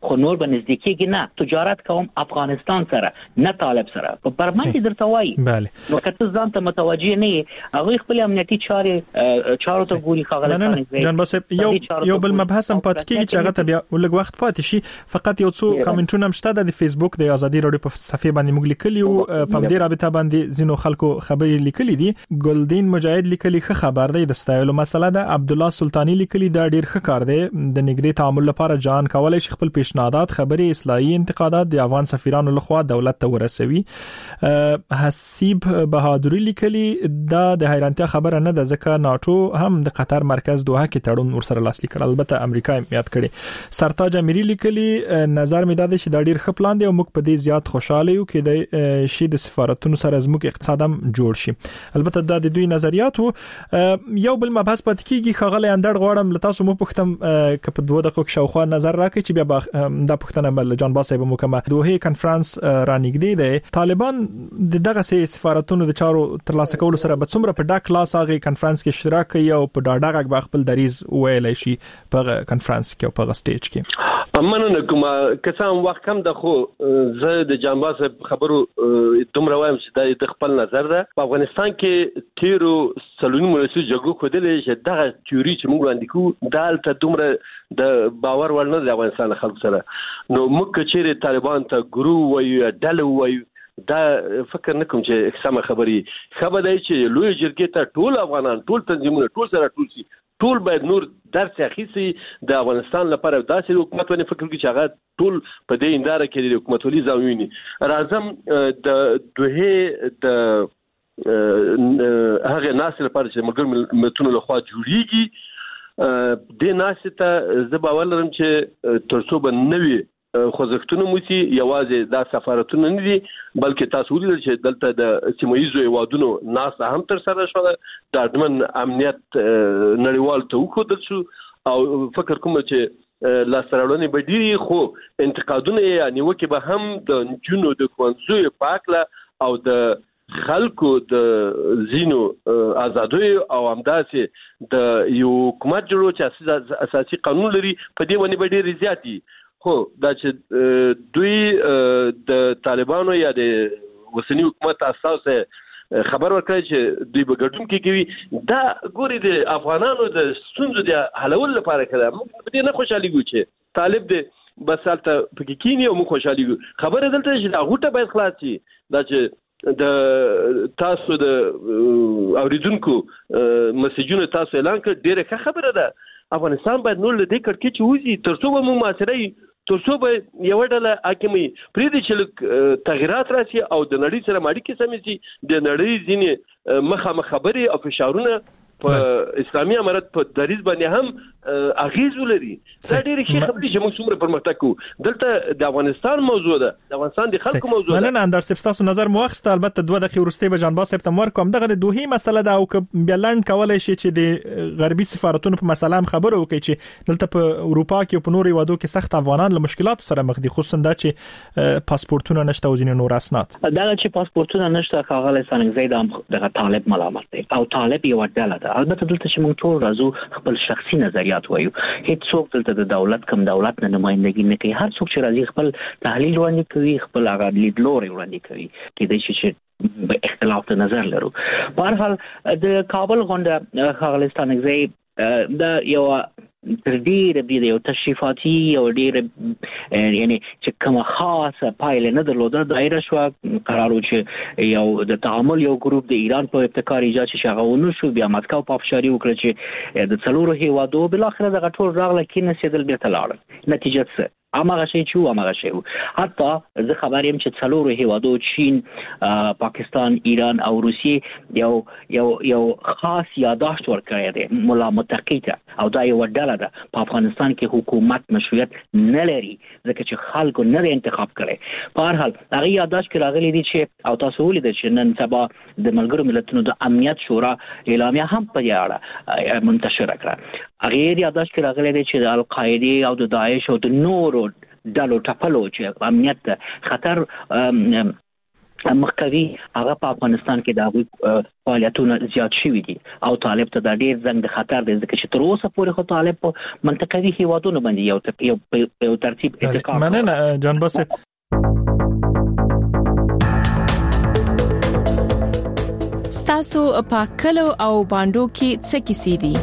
خو نور به نزدیکیږي نه تجارت کوم افغانستان سره نه طالب سره په برمنډي درته وایي نو کته ځان ته متوجه نه هغه خپل امنیتي چارو ته ګوري خاغله جان بس یو بل مبحث هم پاتې کیږي چې هغه ته بیا ولګ وخت پاتې شي فقط یو څو کامنټونه هم شته د فیسبوک د ازادي رادیو په صفحه باندې موږ لیکلی او په دې رابطه باندې زینو خلکو خبرې لیکلي دي ګلدین مجاهد لیکلي خبر دی د ستایلو مسله ده عبد الله سلطانی لیکلي دا ډیر ښه کار دی د نګدي تعامل لپاره جان کولای شي خپل پیشنهادات خبري اصلاحي انتقادات د افغان سفیرانو لخوا دولت ته ورسوي حسیب بهادری لیکلي دا د حیرانتیا خبره نه ده ځکه ناتو هم د قطر مرکز دوحه کې تړون ورسره لاسلیک کړ البته امریکا یاد کړي سرتاج امیری لیکلي نظر می داده چې دا ډیر ښه پلان دی او موږ په دې زیات خوشاله یو کې د شي د سفارتونو سره زموږ اقتصاد هم جوړ شي البته دا د دوی نظریاتو یو بل مبحث پاتې کیږي خغله اندړ غواړم لتاسو مو پختم ک په 2 دقیقو شاوخوا نظر راکړي چې بیا دا پښتنه بل جان باسي به مکمه دوه کانفرنس رانګدي دي طالبان دغه سفارتونو د چارو ترلاسه کول سره به څومره په ډاک کلاس هغه کانفرنس کې اشتراک کوي او په ډاډه غږ خپل دریز ویلای شي په کانفرنس کې او په سټیج کې مننه کوم کسان وخت کم د خو زه د جان باسي خبرو دومره وایم چې د خپل نظر ده په افغانستان کې تیرو سلونی مولسي جګړو کودلې چې دغه تیوري چې موږ وړاندې کوو دالته دومره د باور ورنه د افغانستان خلکو سره نو موږ چې طالبان ته ګرو وایو ډله وایو دا فکر نکوم چې سمه خبري دی چې لوی جرګې ته ټول افغانان ټول تنظیمونه ټول سره ټول سي ټول باید نور درس اخیسي د افغانستان لپاره داسې حکومت باندې فکر کوي چې هغه ټول په دې انداره کې د حکومتولي ځاویني راځم د دوه د هغه ناس لپاره چې ملګر ملتونو لخوا جوړیږي د ناس ته زه باور لرم چې ترڅو به نوي خوځښتونه موسی یوازې د سفارتونو نه دي بلکې تاسو ولر چې دلته د سیمایي وادونو ناس هم تر سره شو د اډمن امنیت نړیوال ته وکړل شو او فکر کوم چې لاسرالونی بدیری خو انتقادونه یعنی وکي به هم د جنو د کوانزوی پاکله او د خلکو د زینو آزادوی او همداسې د یو حکومت جوړو چې اساسي قانون لري په دې باندې به ډېر زیاتی خو دا چې دوی د طالبانو یا د وسنی حکومت اساسه خبر ورکړي چې دوی به ګډون کوي دا ګوري د افغانانو د ستونزو د حلول لپاره کړه موږ په دې نه خوشالي ګو چې طالب دې بس حالت پکې کینی او موږ خوشالي ګو خبره دلته چې دا غوټه باید خلاص شي دا چې د تاسو د اوریدونکو مسیجونه تاسو اعلان کړ ډیره ښه خبره ده افغانستان باید نور له دې کړکې چې وځي ترڅو به موږ معاصره ترڅو به یو ډله حاکمي پرې دي چې تغیرات راشي او د نړۍ سره ماړي کې سمې شي د نړۍ ځینې مخامخ خبرې او فشارونه په اسلامي امارت په دریز باندې هم اغیز ولري دا ډېر ښه خبرې چې موږ څومره پرمختګ کوو دلته د افغانستان موضوع ده د افغانستان د خلکو موضوع ده مننه اندر سپستاسو نظر موخست البته 2 دقیقې ورسته به جان باسي تم ورکوم دغه د دوه مسله ده او بیلند کولای شي چې د غربي سفارتونو په مسله هم خبرو کوي چې دلته په اروپا کې په نوري وادو کې سخت افغانان له مشکلاتو سره مخ دي خصوصا دا چې پاسپورتونه نشته او ځینې نور اسناد دا چې پاسپورتونه نشته خاغله سنگزید هم دغه طالب ملامت دی او طالب یو ډله ده البته دلته چې موږ ټول راځو خپل شخصي نظریات وایو هیڅ څوک دلته د دولت کم دولت نه نمائندګي نه کوي هر څوک چې راځي خپل تحلیل وړاندې کوي خپل هغه لیدلوري وړاندې کوي کېدای شي چې اختلاف نظر لرو په هر حال د کابل غونډه خغلستان کې دا یو تر ډیره یو تشریفاتي او ډیره یعنی چې کومه خاصه پایله نه درلوده دایره شو قرارو چې یو د تعامل یو ګروپ د ایران په ابتکار ایجاد شي هغه ونو شو بیا مسکو په افشاری وکړه چې د څلورو هیوادو بل اخر دغه ټول راغله کې نسیدل بیرته لاړ نتیجه څه امغه شی چې امغه شی حتی زه خبر یم چې څلورو هیوادو چین پاکستان ایران او روسیه یو خاص یاداشت ورکړی دی مولا متقیته او دا یو ډله ده په افغانستان کې حکومت مشروعیت نه لري ځکه چې خلکو نه انتخاب کړي په هر حال هغه یاداشت کې راغلي دي چې او تاسو ولید چې نن سبا د ملګرو ملتونو د امنیت شورا اعلامیه هم په اړه منتشر کړه هغه یاداشت کې راغلي دي چې د القاعده او د داعش او د نورو ډلو ټپلو چې امنیت خطر مخکوي هغه په افغانستان کې د فعالیتونو زیات شوي دي او طالب ته د ډیر زنګ د خطر دی ځکه چې تر اوسه پورې خو طالب په منطقوي هیوادونو باندې یو ترتیب اتکا مننه جان باسط. ستاسو په کلو او باندو کې څه کیسې دي؟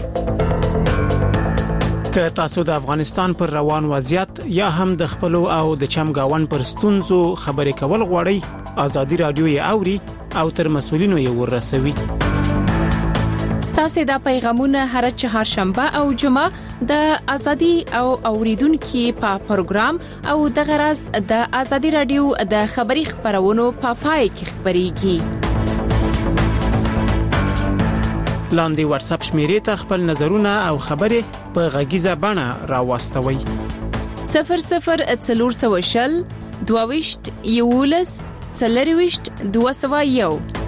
که تاسو د افغانستان پر روان وضعیت یا هم د خپل او د چمګاون پر ستونزو خبرې کول غواړئ، آزادي رادیو یې اوري او تر مسولینو یې ورسوي. ستاسو د پیغامونه هر چهارشنبه او جمعه د آزادي او اوریدونکو په پروګرام او د غرض د آزادي رادیو د خبري خبرونو په پای کې خبريږي. لاندې واتس اپ شمیرې ته خپل نظرونه او خبرې په غږیزه بڼه راوستوي. 00 420 22 11 201